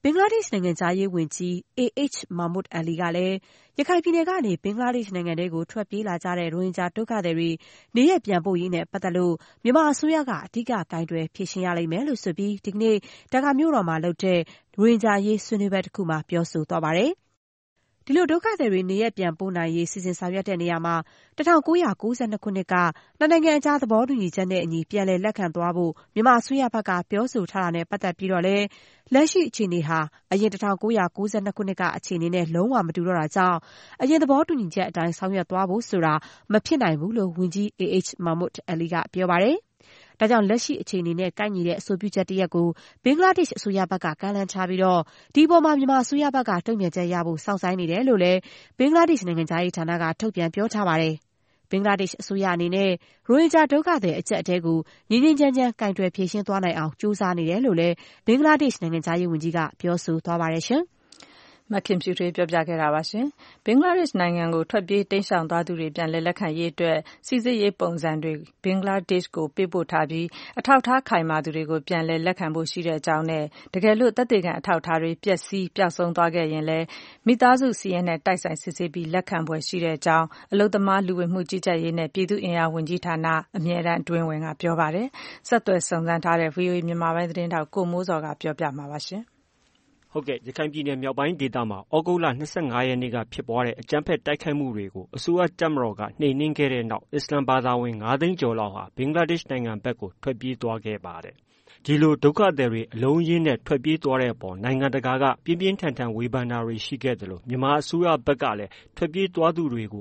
ဘင်္ဂလားဒေ့ရှ်နိုင်ငံခြားရေးဝန်ကြီး AH မာမွတ်အလီကလည်းရခိုင်ပြည်နယ်ကနေဘင်္ဂလားဒေ့ရှ်နိုင်ငံထဲကိုထွက်ပြေးလာကြတဲ့ရိုဟင်ဂျာဒုက္ခသည်တွေနေရပ်ပြန်ပို့ရေးနဲ့ပတ်သက်လို့မြန်မာအစိုးရကအဓိကကိုင်တွယ်ဖြေရှင်းရလိမ့်မယ်လို့ဆိုပြီးဒီကနေ့ဒါကာမြို့တော်မှာလုပ်တဲ့ရိုဟင်ဂျာရေးဆွေးနွေးပွဲတစ်ခုမှာပြောဆိုသွားပါတယ်။ဒီလိုဒုက္ခသည်တွေနေရပ်ပြန်ပို့နိုင်ရေးစီစဉ်ဆောင်ရွက်တဲ့နေရာမှာ1992ခုနှစ်ကနှစ်နိုင်ငံအကြားသဘောတူညီချက်နဲ့အညီပြန်လည်လက်ခံသွားဖို့မြန်မာအစိုးရဘက်ကပြောဆိုထားတာနဲ့ပတ်သက်ပြီးတော့လည်းလက်ရှိအခြေအနေဟာအရင်1992ခုနှစ်ကအခြေအနေနဲ့လုံးဝမတူတော့တာကြောင့်အရင်သဘောတူညီချက်အတိုင်းဆောင်ရွက်သွားဖို့ဆိုတာမဖြစ်နိုင်ဘူးလို့ဝန်ကြီး AH မာမွတ်အလီကပြောပါတယ်။ဒါကြောင့်လက်ရှိအခြေအနေနဲ့ကိုက်ညီတဲ့အဆိုပြုချက်တစ်ရပ်ကိုဘင်္ဂလားဒေ့ရှ်အစိုးရဘက်ကကမ်းလှမ်းထားပြီးတော့ဒီပေါ်မှာမြန်မာအစိုးရဘက်ကတုံ့ပြန်ချက်ရဖို့စောင့်ဆိုင်းနေတယ်လို့လည်းဘင်္ဂလားဒေ့ရှ်နိုင်ငံသားရေးဌာနကထုတ်ပြန်ပြောထားပါတယ်။ဘင်္ဂလားဒေ့ရှ်အစိုးရအနေနဲ့ရိုဟင်ဂျာဒုက္ခသည်အကျပ်အတည်းကိုငြိမ်းငြိမ်းချမ်းချမ်းကင်တွယ်ဖြေရှင်းသွားနိုင်အောင်ကြိုးစားနေတယ်လို့လည်းဘင်္ဂလားဒေ့ရှ်နိုင်ငံသားရေးဝန်ကြီးကပြောဆိုသွားပါတယ်ရှင်။မခင်ဖြူထွေးပြောပြခဲ့တာပါရှင်။ဘင်္ဂလားဒေ့ရှ်နိုင်ငံကိုထွက်ပြေးတိမ်းရှောင်သွားသူတွေပြန်လည်လက်ခံရေးအတွက်စီစစ်ရေးပုံစံတွေဘင်္ဂလားဒေ့ရှ်ကိုပေးပို့ထားပြီးအထောက်အထားခိုင်မာသူတွေကိုပြန်လည်လက်ခံဖို့ရှိတဲ့အကြောင်းနဲ့တကယ်လို့သက်သေခံအထောက်အထားတွေပျက်စီးပျောက်ဆုံးသွားခဲ့ရင်လည်းမိသားစုစီးရဲနဲ့တိုက်ဆိုင်စစ်ဆေးပြီးလက်ခံဖွယ်ရှိတဲ့အကြောင်းအလုပ်သမားလူဝင်မှုကြီးကြပ်ရေးနဲ့ပြည်သူ့အင်အားဝန်ကြီးဌာနအမြဲတမ်းအတွင်းဝန်ကပြောပါတယ်။ဆက်သွယ်စုံစမ်းထားတဲ့ VOA မြန်မာပိုင်းသတင်းတောက်ကိုမိုးစောကပြောပြမှာပါရှင်။ဟုတ်ကဲ့ရခိုင်ပြည်နယ်မြောက်ပိုင်းဒေသမှာဩဂုတ်လ25ရက်နေ့ကဖြစ်ပွားတဲ့အကြမ်းဖက်တိုက်ခိုက်မှုတွေကိုအစိုးရတပ်မတော်ကနှိမ်နင်းခဲ့တဲ့နောက်အစ္စလာမ်ဘာသာဝင်9သိန်းကျော်လောက်ဟာဘင်္ဂလားဒေ့ရှ်နိုင်ငံဘက်ကိုထွက်ပြေးသွားခဲ့ပါတယ်။ဒီလိုဒုက္ခသည်တွေအလုံးအရင်းနဲ့ထွက်ပြေးသွားတဲ့အပေါ်နိုင်ငံတကာကပြင်းပြင်းထန်ထန်ဝေဖန်တာတွေရှိခဲ့သလိုမြန်မာအစိုးရဘက်ကလည်းထွက်ပြေးသွားသူတွေကို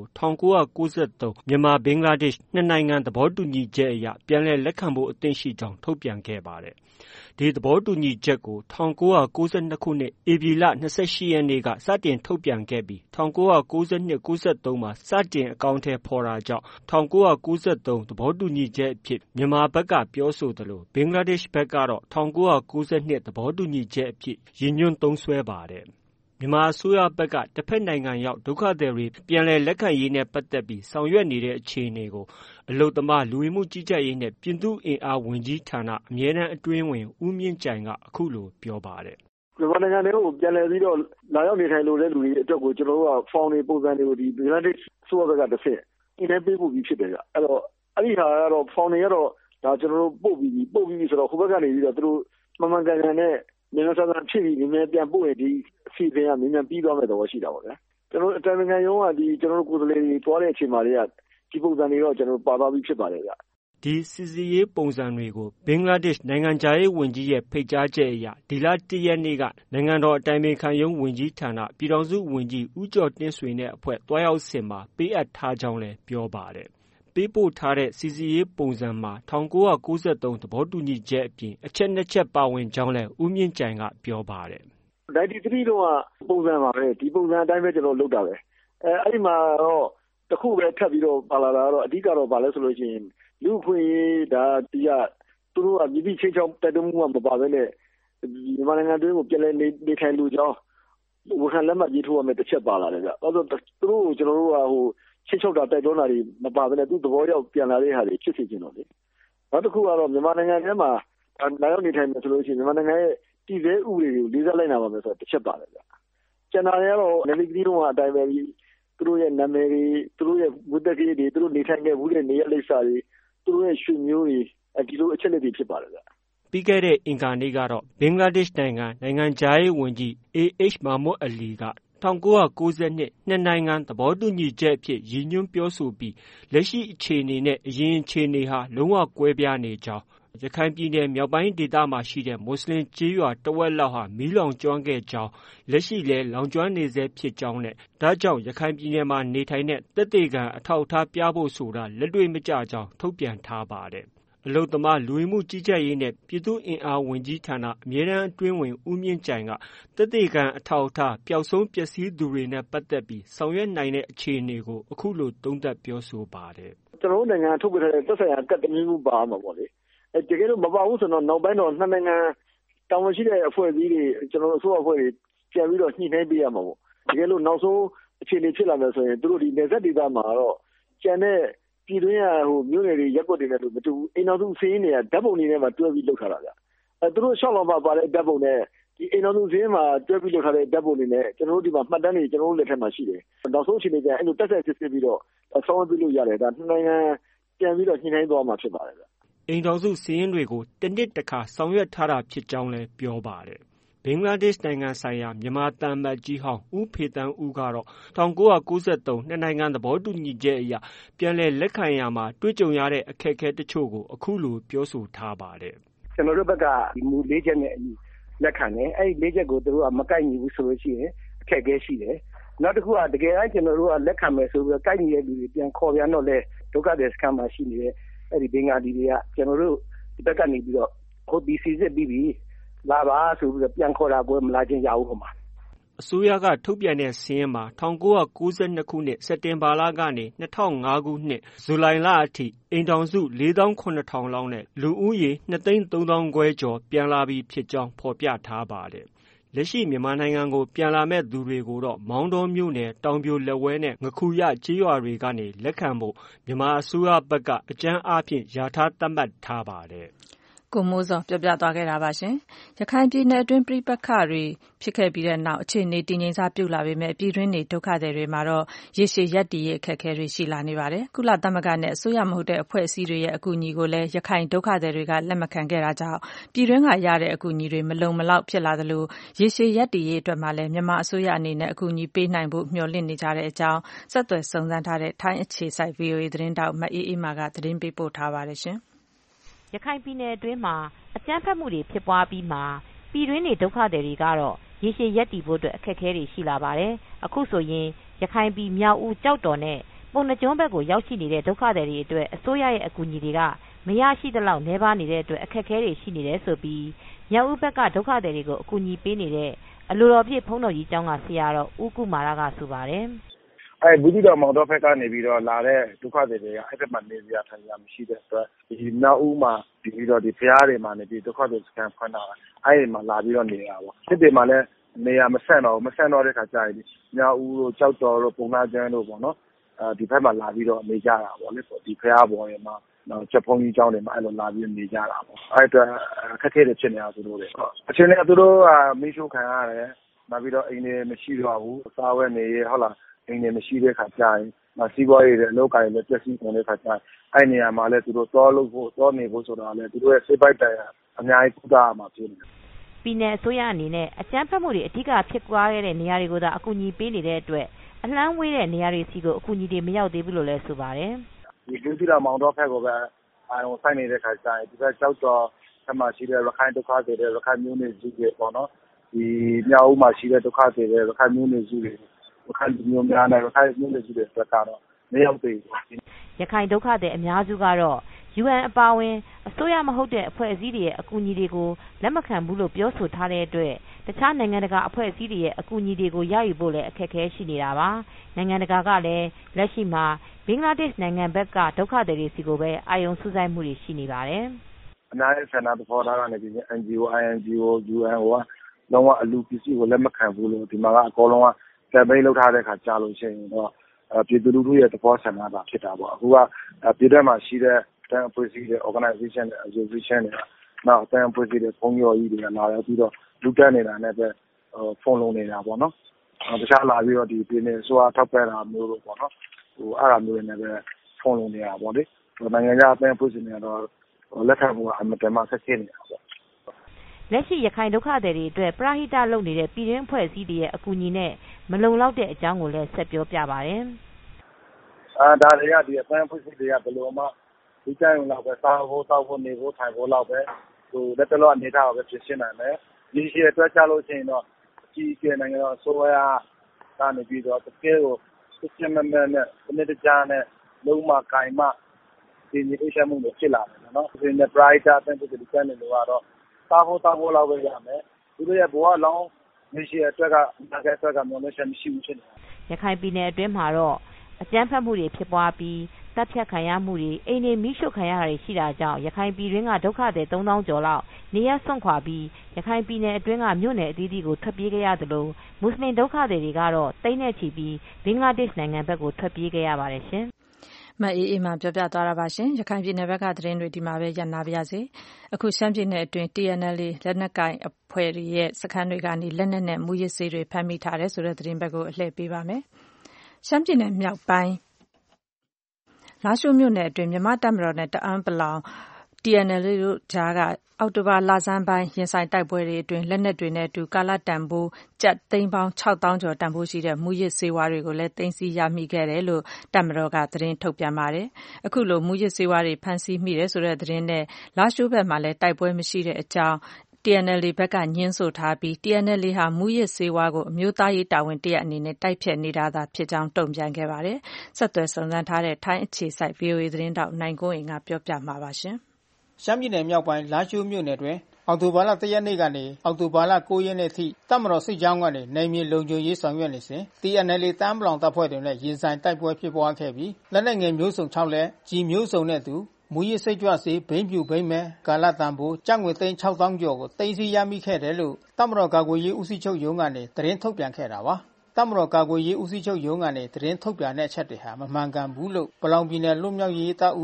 1993မြန်မာဘင်္ဂလားဒေ့ရှ်နှစ်နိုင်ငံသဘောတူညီချက်အရပြန်လည်လက်ခံဖို့အသင့်ရှိကြောင်းထုတ်ပြန်ခဲ့ပါတယ်။ဒီသဘောတူညီချက်ကို1992ခုနှစ်ဧပြီလ28ရက်နေ့ကစတင်ထုတ်ပြန်ခဲ့ပြီး1992-93မှာစတင်အကောင့်ထဲပေါ်တာကြောင့်1993သဘောတူညီချက်အဖြစ်မြန်မာဘက်ကပြောဆိုသလိုဘင်္ဂလားဒေ့ရှ်ဘက်ကတော့1992သဘောတူညီချက်အဖြစ်ရည်ညွှန်းသုံးစွဲပါတယ်။မြန်မာအစိုးရဘက်ကတစ်ဖက်နိုင်ငံရောက်ဒုက္ခသည်တွေပြန်လည်လက်ခံရေးနဲ့ပတ်သက်ပြီးဆောင်ရွက်နေတဲ့အခြေအနေကိုအလုပ်သမားလူဝင်မှုကြီးကြပ်ရေးနဲ့ပြည်သူ့အင်အားဝန်ကြီးဌာနအမြဲတမ်းအတွင်းဝန်ဦးမြင့်ကြိုင်ကအခုလိုပြောပါတယ်။မြန်မာနိုင်ငံတွေကိုပြန်လည်ပြီးတော့လာရောက်နေထိုင်လို့တဲ့လူတွေအတွက်ကိုကျွန်တော်တို့ကဖောင်တွေပုံစံတွေကိုဒီဘင်္ဂလားဒေ့ရှ်အစိုးရဘက်ကတစ်ဆင့်အင်းနဲ့ပေးပို့ပြီးဖြစ်တယ်ကအဲ့တော့အဲ့ဒီဟာကတော့ဖောင်တွေကတော့ဒါကျွန်တော်တို့ပို့ပြီးဆိုတော့ဟိုဘက်ကနေပြီးတော့သူတို့မှန်ကန်ကန်နဲ့မြန်မာစံဖြစ်ပြီးနည်းနည်းပြန်ပို့ရင်ဒီအစီအစဉ်ကနည်းနည်းပြီးသွားမယ်တော့ရှိတာပေါ့ဗျာကျွန်တော်တို့အတိုင်းနိုင်ငံရုံးကဒီကျွန်တော်တို့ကိုယ်စားလှယ်တွေတွားတဲ့အချိန်မှာတွေကဒီပုံစံတွေတော့ကျွန်တော်ပါသွားပြီးဖြစ်ပါတယ်ဗျာဒီစစ်စီရေးပုံစံတွေကိုဘင်္ဂလားဒေ့ရှ်နိုင်ငံခြားရေးဝန်ကြီးရဲ့ဖိတ်ကြားချက်အရဒီလ1ရက်နေ့ကနိုင်ငံတော်အတိုင်ပင်ခံရုံးဝန်ကြီးဌာနပြည်ထောင်စုဝန်ကြီးဦးကျော်တင့်ဆွေနဲ့အဖွဲ့တွားရောက်စဉ်မှာပေးအပ်ထားကြောင်းလည်းပြောပါတယ်ပေးပို့ထားတဲ့စီစီရေးပုံစံမှာ1993သဘောတူညီချက်အပြင်အချက်2ချက်ပါဝင်ကြောင်းလည်းဦးမြင့်ကြိုင်ကပြောပါတယ် 93တော့ပုံစံပါပဲဒီပုံစံအတိုင်းပဲကျွန်တော်လုပ်တာပဲအဲ့ဒီမှာတော့တခုပဲထပ်ပြီးတော့ပါလာတာတော့အဓိကတော့ဘာလဲဆိုလို့ရှိရင်လူခွင့်ရေးဒါဒီကသူတို့ကမြစ်ချင်းချောင်းတက်တုံးမှုမပါဘဲနဲ့မြန်မာနိုင်ငံတွင်းကိုပြည်လဲနေထိုင်လူကြောင်းဝန်ခံလက်မှတ်ရေးထိုးရမယ်တစ်ချက်ပါလာတယ်ဗျ။အဲ့တော့သူတို့ကိုကျွန်တော်တို့ကဟိုချင်းချောက်တာတိုက်တွန်းတာတွေမပါဘဲနဲ့သူ့သဘောရောက်ပြန်လာတဲ့ဟာတွေဖြစ်စေချင်တော့လေ။နောက်တစ်ခုကတော့မြန်မာနိုင်ငံထဲမှာလာရောက်နေထိုင်မယ်ဆိုလို့ရှိရင်မြန်မာနိုင်ငံရဲ့တည်ဆဲဥပဒေတွေကိုလေးစားလိုက်နာပါမယ်ဆိုတော့တစ်ချက်ပါတယ်ဗျ။ကျန်တာတွေကတော့နယ်မြေကြီးတုန်းကအတိုင်းပဲသူတို့ရဲ့နာမည်တွေသူတို့ရဲ့ဝတ္တကြီးတွေသူတို့နေထိုင်ခဲ့မှုတွေနေရာလိပ်စာတွေသူတို့ရဲ့ရွှေမျိုးတွေဒီလိုအချက်လက်တွေဖြစ်ပါတယ်ဗျ။ပြီးခဲ့တဲ့အင်္ဂါနေ့ကတော့ဘင်္ဂလားဒေ့ရှ်နိုင်ငံခြားရေးဝန်ကြီး AH မာမွတ်အလီက1992နှစ်နိုင်ငံသဘောတူညီချက်အဖြစ်ရည်ညွှန်းပြောဆိုပြီးလက်ရှိအခြေအနေနဲ့အရင်အခြေအနေဟာလုံးဝကွဲပြားနေကြောင်းရခိုင်ပြည်နယ်မြောက်ပိုင်းဒေသမှာရှိတဲ့မွတ်စလင်ကျေးရွာတဝက်လောက်ဟာမီးလောင်ကျွမ်းခဲ့ကြောင်းလက်ရှိလည်းလောင်ကျွမ်းနေဆဲဖြစ်ကြောင်းနဲ့ဒါကြောင့်ရခိုင်ပြည်နယ်မှာနေထိုင်တဲ့သက်သေခံအထောက်အထားပြဖို့ဆိုတာလက်တွေ့မကျကြောင်းထုတ်ပြန်ထားပါတယ်အလုပ်သမားလူဝင်မှုကြီးကြပ်ရေးနဲ့ပြည်သူ့အင်အားဝန်ကြီးဌာနအမြဲတမ်းအတွင်းဝန်ဦးမြင့်ကြိုင်ကသက်သေခံအထောက်အထားပျောက်ဆုံးပျက်စီးသူတွေနဲ့ပတ်သက်ပြီးဆောင်ရွက်နိုင်တဲ့အခြေအနေကိုအခုလိုသုံးသပ်ပြောဆိုပါတယ်ကျွန်တော်တို့နိုင်ငံထုတ်ပြထားတဲ့သက်ဆိုင်ရာကတ်တမျိုးပါမှာပေါ့လေတကယ်လို့မပါဘူးဆိုတော့နောက်ပိုင်းတော့နှစ်နိုင်ငံတောင်းဝန်ရှိတဲ့အဖွဲ့အစည်းတွေကျွန်တော်တို့အစိုးရအဖွဲ့တွေပြန်ပြီးတော့ညှိနှိုင်းပေးရမှာပေါ့တကယ်လို့နောက်ဆုံးအခြေအနေဖြစ်လာမယ်ဆိုရင်တို့ဒီနယ်စပ်ဒေသမှာတော့ကျန်တဲ့ပြည်တွင်းကဟိုမြို့နယ်တွေရက်ွက်တွေနဲ့လို့မတူဘူးအိမ်တော်စုစီးနေရဓာတ်ပုံတွေနဲ့မှတွဲပြီးလုပ်ထားတာဗျသူတို့ရှောက်လောက်မှပါတဲ့ဓာတ်ပုံနဲ့ဒီအိမ်တော်စုစင်းမှာတွဲပြီးလုပ်ထားတဲ့ဓာတ်ပုံတွေနဲ့ကျွန်တော်တို့ဒီမှာမှတ်တမ်းတွေကျွန်တော်တို့လက်ထက်မှာရှိတယ်နောက်ဆုံးအချိန်လေးကျရင်အဲ့လိုတက်ဆက်စစ်ပြီးတော့ဆောင်းပေးလို့ရတယ်ဒါနှစ်နိုင်ငံပြန်ပြီးတော့ညှိနှိုင်းသွားမှာဖြစ်ပါတယ်ဗျအိမ်တော်စုစင်းတွေကိုတစ်နှစ်တစ်ခါဆောင်ရွက်ထားတာဖြစ်ကြောင်းလည်းပြောပါတယ်ဘင်္ဂလားဒေ့ရှ်နိုင်ငံဆိုင်ရာမြန်မာသံအမတ်ကြီးဟောင်းဦးဖေတန်းဦးကတော့1993နှစ်နိုင်ငံသဘောတူညီချက်အရပြန်လည်လက်ခံရမှာတွေ့ကြုံရတဲ့အခက်အခဲတချို့ကိုအခုလိုပြောဆိုထားပါတယ်ကျွန်တော်တို့ဘက်ကဒီမူ၄ချက်နဲ့လက်ခံတယ်အဲ့ဒီ၄ချက်ကိုသူတို့ကမကိုက်ညီဘူးဆိုလို့ရှိရင်အခက်အခဲရှိတယ်နောက်တစ်ခုကတကယ်အဲ့ကျွန်တော်တို့ကလက်ခံမယ်ဆိုပြီးတော့ကိုက်ညီတဲ့လူတွေပြန်ခေါ်ပြန်တော့လဲဒုက္ခသည်စခန်းမှာရှိနေတဲ့အဲ့ဒီဘင်္ဂါလီတွေကကျွန်တော်တို့ဒီဘက်ကနေပြီးတော့ဟုတ်ဒီစီစစ်ပြီးလာပါဆိုပြီးတော့ပြန်ခေါ်တာကိုမလာချင်းရဘူးဟိုမှာအစိုးရကထုတ်ပြန်တဲ့စာရင်းမှာ1992ခုနှစ်စက်တင်ဘာလကနေ2005ခုနှစ်ဇူလိုင်လအထိအိမ်ထောင်စု 4,700 လောက်နဲ့လူဦးရေ 2,300,000 ခွဲကျော်ပြန်လာပြီးဖြစ်ကြောင်းဖော်ပြထားပါတယ်။လက်ရှိမြန်မာနိုင်ငံကိုပြန်လာမဲ့သူတွေကိုတော့မောင်တောမြို့နယ်တောင်ပြိုလက်ဝဲနဲ့ငခူရကျေးရွာတွေကနေလက်ခံဖို့မြန်မာအစိုးရဘက်ကအကြမ်းအားဖြင့်ယာထားသတ်မှတ်ထားပါတယ်။ကိုမိုးစောပြောပြသွားခဲ့တာပါရှင်။ရခိုင်ပြည်နယ်အတွင်းပြိပက္ခတွေဖြစ်ခဲ့ပြီးတဲ့နောက်အခြေအနေတည်ငြိမ်စပြုလာပေမဲ့ပြည်တွင်းနေဒုက္ခသည်တွေမှာတော့ရေရှည်ရပ်တည်ရေးအခက်အခဲတွေရှိလာနေပါတယ်။ကုလသမဂ္ဂနဲ့အစိုးရမဟုတ်တဲ့အဖွဲ့အစည်းတွေရဲ့အကူအညီကိုလည်းရခိုင်ဒုက္ခသည်တွေကလက်မခံခဲ့တာကြောင့်ပြည်တွင်းကရတဲ့အကူအညီတွေမလုံမလောက်ဖြစ်လာသလိုရေရှည်ရပ်တည်ရေးအတွက်မှလည်းမြန်မာအစိုးရအနေနဲ့အကူအညီပေးနိုင်ဖို့မျှော်လင့်နေကြတဲ့အကြောင်းဆက်သွယ်စုံစမ်းထားတဲ့ထိုင်းအခြေစိုက် VOA သတင်းတောက်မအေးအေးမာကသတင်းပေးပို့ထားပါတယ်ရှင်။ရခိုင်ပြည်နယ်အတွင်းမှာအကြမ်းဖက်မှုတွေဖြစ်ပွားပြီးမှပြည်တွင်းနေဒုက္ခသည်တွေကတော့ရေရှည်ရပ်တည်ဖို့အတွက်အခက်အခဲတွေရှိလာပါတယ်။အခုဆိုရင်ရခိုင်ပြည်မြောက်ဦးကြောက်တော်နဲ့ပုံနှကျွန်းဘက်ကိုရောက်ရှိနေတဲ့ဒုက္ခသည်တွေအတွက်အစိုးရရဲ့အကူအညီတွေကမရရှိသလောက်နှဲပါနေတဲ့အတွက်အခက်အခဲတွေရှိနေတယ်ဆိုပြီးမြောက်ဦးဘက်ကဒုက္ခသည်တွေကိုအကူအညီပေးနေတဲ့အလိုတော်ပြည့်ဘုန်းတော်ကြီးကျောင်းကဆရာတော်ဦးကုမာရကဆိုပါတယ်။ဘူးတီတော်မောင်တော်ဘက်ကနေပြီးတော့လာတဲ့ဒုက္ခသည်တွေကအဲ့ဘက်မှာနေရထိုင်ရမရှိတဲ့အတွက်ဒီနောက်ဦးမှာပြီးတော့ဒီဖျားတွေမှာနေပြီးဒုက္ခသည်စခန်းဖွင့်တာအဲ့ဒီမှာလာပြီးတော့နေတာပေါ့စစ်တွေမှာလည်းနေရမဆန့်တော့တဲ့ခါကျရင်မြောက်ဦးတို့ကြောက်တော်တို့ပုံနာကျန်းတို့ပေါ့နော်ဒီဘက်မှာလာပြီးတော့နေကြတာပေါ့လေဒီဖျားပေါ်တွေမှာနော်ချက်ဖုံးကြီးကျောင်းတွေမှာအဲ့လိုလာပြီးနေကြတာပေါ့အဲ့အတွက်ခက်ခဲတဲ့ဖြစ်နေတာသူတို့တွေအချင်းနဲ့သူတို့မိရှုခံရတယ်နောက်ပြီးတော့အိမ်တွေမရှိတော့ဘူးစားဝဲနေရဟုတ်လားအိမ်တွေမရှိတဲ့ခါကျရင်စီးပွားရေးတွေအလုပ်ကိုင်တွေပြည့်စည်နေတဲ့ခါကျရင်အဲ့နေရာမှာလည်းသူတို့တောလုပ်ဖို့တောနေဖို့ဆိုတာလည်းသူတို့ရဲ့စိတ်ပိုက်တရားအများကြီးကုသရမှာဖြစ်နေတယ်။ပြည်နယ်အစိုးရအနေနဲ့အကြမ်းဖက်မှုတွေအဓိကဖြစ်ပွားခဲ့တဲ့နေရာတွေကိုသာအကူအညီပေးနေတဲ့အတွက်အလှမ်းဝေးတဲ့နေရာတွေစီကိုအကူအညီတွေမရောက်သေးဘူးလို့လည်းဆိုပါတယ်။ဒီဘူးတီတော်မောင်တော်ဘက်ကိုပဲအာရုံစိုက်နေတဲ့ခါကျရင်ဒီဘက်ကြောက်တော်ဆမ်းမရှိတဲ့ရခိုင်ဒုက္ခတွေရခိုင်မျိုးနွယ်စုတွေပေါ့နော်ဒီမြောက်ဦးမှာရှိတဲ့ဒုက္ခတွေရခိုင်မျိုးနွယ်စုတွေရခိုင်မျိုးများနဲ့ရခိုင်မျိုးနွယ်စုတွေဘက်ကတော့မရောက်သေးဘူး။ရခိုင်ဒုက္ခသည်အများစုကတော့ UN အပါအဝင်အစိုးရမဟုတ်တဲ့အဖွဲ့အစည်းတွေရဲ့အကူအညီတွေကိုလက်မခံဘူးလို့ပြောဆိုထားတဲ့အတွက်တခြားနိုင်ငံတကာအဖွဲ့အစည်းတွေရဲ့အကူအညီတွေကိုရယူဖို့လည်းအခက်အခဲရှိနေတာပါ။နိုင်ငံတကာကလည်းလက်ရှိမှာဘင်္ဂလားဒေ့ရှ်နိုင်ငံဘက်ကဒုက္ခသည်တွေစီကိုပဲအာရုံစူးစိုက်မှုတွေရှိနေပါတယ်။အများကြီးဆန္ဒသဘောထားကနေပြီး NGO, INGO, UN ကလုံးဝအလူပစ္စည်းကိုလက်မခံဘူးလို့ဒီမှာကအကောလုံးကကမ်ပိန်းလုပ်ထားတဲ့ခါကြားလို့ရှိရင်တော့ပြည်သူလူထုရဲ့သဘောဆန္ဒတာဖြစ်တာပေါ့အခုကပြည်တွင်းမှာရှိတဲ့အဖွဲ့အစည်းတွေ organization တွေ association တွေနောက်အဖွဲ့အစည်းတွေဖုန်းရော်ကြီးတွေကလာပြီးတော့လူတက်နေတာနဲ့ပဲဖုန်းလုံးနေတာပေါ့နော်တခြားလာပြီးတော့ဒီပြည်နယ်ဆိုအထောက်ပံ့တာမျိုးလို့ပေါ့နော်အဲ့ဒါမျိုးတွေနဲ့ပဲဖုန်းလုံးနေတာပေါ့လေနိုင်ငံခြားအဖွဲ့အစည်းတွေကတော့လက်ခံမှုကအမတန်မှဆက်ခဲနေတာပေါ့လက်ရှိရခိုင်ဒုက္ခသည်တွေအတွက်ပရဟိတလုပ်နေတဲ့ပြည်တွင်းအဖွဲ့အစည်းတွေရဲ့အကူအညီနဲ့မလုံလောက်တဲ့အကြောင်းကိုလည်းဆက်ပြောပြပါတယ်ဒါတွေကဒီအပန်းအဖွဲ့အစည်းတွေကဘယ်လိုမှဒီတိုင်းလောက်ပဲစားဖို့တောက်ဖို့နေဖို့ထိုင်ဖို့လောက်ပဲလက်တလောအနေထားပဲဖြစ်ရှင်းနိုင်မယ်ဒီရှိရအတွက်ချလို့ရှိရင်တော့အကြီးအကျယ်နိုင်ငံတော်အစိုးရကနေပြီးတော့တကယ်ကိုစစ်စစ်မှန်မှန်နဲ့ဒီနေ့တကြားနဲ့လုံးမကင်မဒီနေ့အချက်မှုတွေဖြစ်လာတယ်နော်ဒီနေ့ bright အပန်းအဖွဲ့အစည်းတွေကနေတော့စားဖို့တောက်ဖို့လောက်ပဲရမယ်သူတို့ရဲ့ဘဝလောင်းမရှိတဲ့အတွက်ကအနာဂတ်အတွက်ကမျှော်လင့်ချက်မရှိဘူးဖြစ်နေတယ်ရခိုင်ပြည်နယ်အတွင်းမှာတော့အကြမ်းဖက်မှုတွေဖြစ်ပွားပြီးတပ်ဖြတ်ခံရမှုတွေအိမ်တွေမိရှုခံရတာတွေရှိတာကြောင့်ရခိုင်ပြည်တွင်းကဒုက္ခသည် 3000 ကျော်လောက်နေရပ်စွန့်ခွာပြီးရခိုင်ပြည်နယ်အတွင်းကမြို့နယ်အသီးသီးကိုထွက်ပြေးခဲ့ရသလိုမွတ်စလင်ဒုက္ခသည်တွေကတော့တိတ်နဲ့ချီပြီးဘင်္ဂလားဒေ့ရှ်နိုင်ငံဘက်ကိုထွက်ပြေးခဲ့ရပါတယ်ရှင်မအေးအေးမှပြောပြသွားတာပါရှင်ရခိုင်ပြည်နယ်ဘက်ကသတင်းတွေဒီမှာပဲရပ်နာပါရစေအခုရှမ်းပြည်နယ်အတွင်း TNLA လက်နက်ကိုင်အဖွဲ့ရဲ့စခန်းတွေကနေလက်နက်နဲ့မူရစ်ဆေးတွေဖမ်းမိထားတယ်ဆိုတဲ့သတင်းဘက်ကိုအလှည့်ပေးပါမယ်ရှမ်းပြည်နယ်မြောက်ပိုင်းလားရှိုးမြို့နယ်အတွင်းမြန်မာတပ်မတော်နဲ့တအန်းပလောင် TNLA တို့ကြားကအောက်တိုဘာလဆန်းပိုင်းရင်ဆိုင်တိုက်ပွဲတွေအတွင်းလက်နက်တွေနဲ့အတူကာလတန်ဖိုးကျပ်သိန်းပေါင်း 6000 ကျော်တန်ဖိုးရှိတဲ့မူရစ်ဆေးဝါးတွေကိုလည်းသိမ်းဆည်းရမိခဲ့တယ်လို့တပ်မတော်ကသတင်းထုတ်ပြန်ပါတယ်။အခုလိုမူရစ်ဆေးဝါးတွေဖမ်းဆီးမိတယ်ဆိုတဲ့သတင်းနဲ့လားရှိုးဘက်မှာလည်းတိုက်ပွဲမရှိတဲ့အကြောင်း TNLA ဘက်ကညှင်းဆိုထားပြီး TNLA ဟာမူရစ်ဆေးဝါးကိုအမျိုးသားရေးတာဝန်တရပ်အနေနဲ့တိုက်ဖြတ်နေတာသာဖြစ်ကြောင်းတုံ့ပြန်ခဲ့ပါတယ်။ဆက်သွယ်စုံစမ်းထားတဲ့ထိုင်းအခြေစိုက် VOA သတင်းတောက်နိုင်ကိုအိမ်ကပြောပြမှာပါရှင်။ရှမ်းပြည်နယ်မြောက်ပိုင်းလားရှိုးမြို့နယ်တွင်အောက်တိုဘာလ 1 ရက်နေ့ကနေအောက်တိုဘာလ 9 ရက်နေ့ထိတပ်မတော်စစ်ကြောင်းကနေနယ်မြေလုံခြုံရေးဆောင်ရွက်နေစဉ် TNLA တန်းပလောင်တပ်ဖွဲ့တွေနဲ့ရင်ဆိုင်တိုက်ပွဲဖြစ်ပွားခဲ့ပြီးလက်နက်ငယ်မျိုးစုံ 6 လက်၊ကြီးမျိုးစုံနဲ့အတူမူရစ်စိတ်ကြွဆေးဘိန်းဖြူဘိန်းမဲကာလတန်ဖိုးကျပ်ငွေသိန်း 6000 ကျော်ကိုသိမ်းဆည်းရမိခဲ့တယ်လို့တပ်မတော်ကာကွယ်ရေးဦးစီးချုပ်ရုံးကနေသတင်းထုတ်ပြန်ခဲ့တာပါ။တပ်မတော်ကာကွယ်ရေးဦးစီးချုပ်ရုံးကနေသတင်းထုတ်ပြန်တဲ့အချက်တွေဟာမမှန်ကန်ဘူးလို့ပလောင်ပြည်နယ်လွတ်မြောက်ရေးတပ်ဦး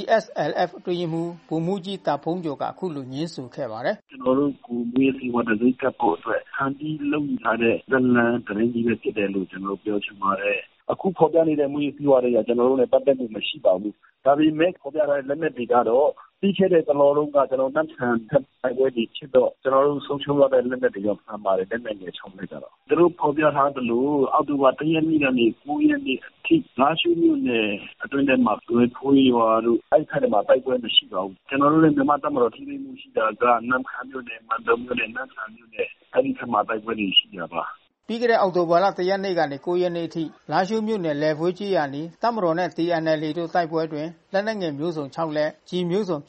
PSLF အတွင်းမှုဗိုလ်မှူးကြီးတာဖုံးကျော်ကအခုလိုညင်းဆိုခဲ့ပါတယ်။ကျွန်တော်တို့ကိုမွေးစီဝတ်တဲ့ကပ်ဖို့အတွက်ဟန်ဒီလုံထားတဲ့ဇလန်သတင်းကြီးပဲဖြစ်တယ်လို့ကျွန်တော်ပြောချင်ပါတယ်။အခုဖော်ပြနေတဲ့မွေးစီဝတ်တွေကကျွန်တော်တို့နဲ့ပတ်သက်မှုမရှိပါဘူး။ဒါပေမဲ့ဖော်ပြတဲ့လက်နက်တွေကတော့ပြီးခဲ့တဲ့တလောလုံးကကျွန်တော်တန်းဆန်ထပ်တိုက်ပွဲတွေဖြစ်တော့ကျွန်တော်တို့ဆုံးရှုံးရတဲ့လက်နက်တွေရောဖမ်းပါတယ်လက်နက်တွေချုံလိုက်ကြတော့သူတို့ဖော်ပြထားသလိုအောက်တိုဘာ1 ရက်နေ့ကနေ9 ရက်နေ့အထိလားရှိုးမြို့နယ်အတွင်းထဲမှာလွယ်ဖိုးရွာတို့အဲ့ခါတည်းမှာတိုက်ပွဲမရှိပါဘူးကျွန်တော်တို့လည်းမြန်မာတပ်မတော်ထိန်းမှုရှိတာကနမ်ခမ်းမြို့နယ်မန်တုံမြို့နယ်နမ်ဆန်မြို့နယ်အဲ့ဒီခါမှာတိုက်ပွဲတွေရှိကြပါပြီးခဲ့တဲ့အောက်တိုဘာလ 1 ရက်နေ့ကနေ9 ရက်နေ့အထိလားရှိုးမြို့နယ်လယ်ဖွေးကြီးရာနီတပ်မတော်နဲ့ TNLA တို့တိုက်ပွဲတွင်လက်နက်ငယ်မျိုးစုံ 6 လက်ကြီးမျိုးစုံ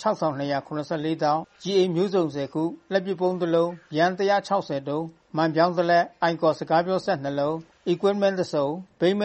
6284 တောင်း GA မျိုးစုံ 10 ခုလက်ပစ်ပုံးတစ်လုံးရန် 160 တုံးမှန်ပြောင်းတစ်လက်အိုင်ကော်စကားပြောဆက်နှလုံး equipment တစ်စုံဘိန်းမဲ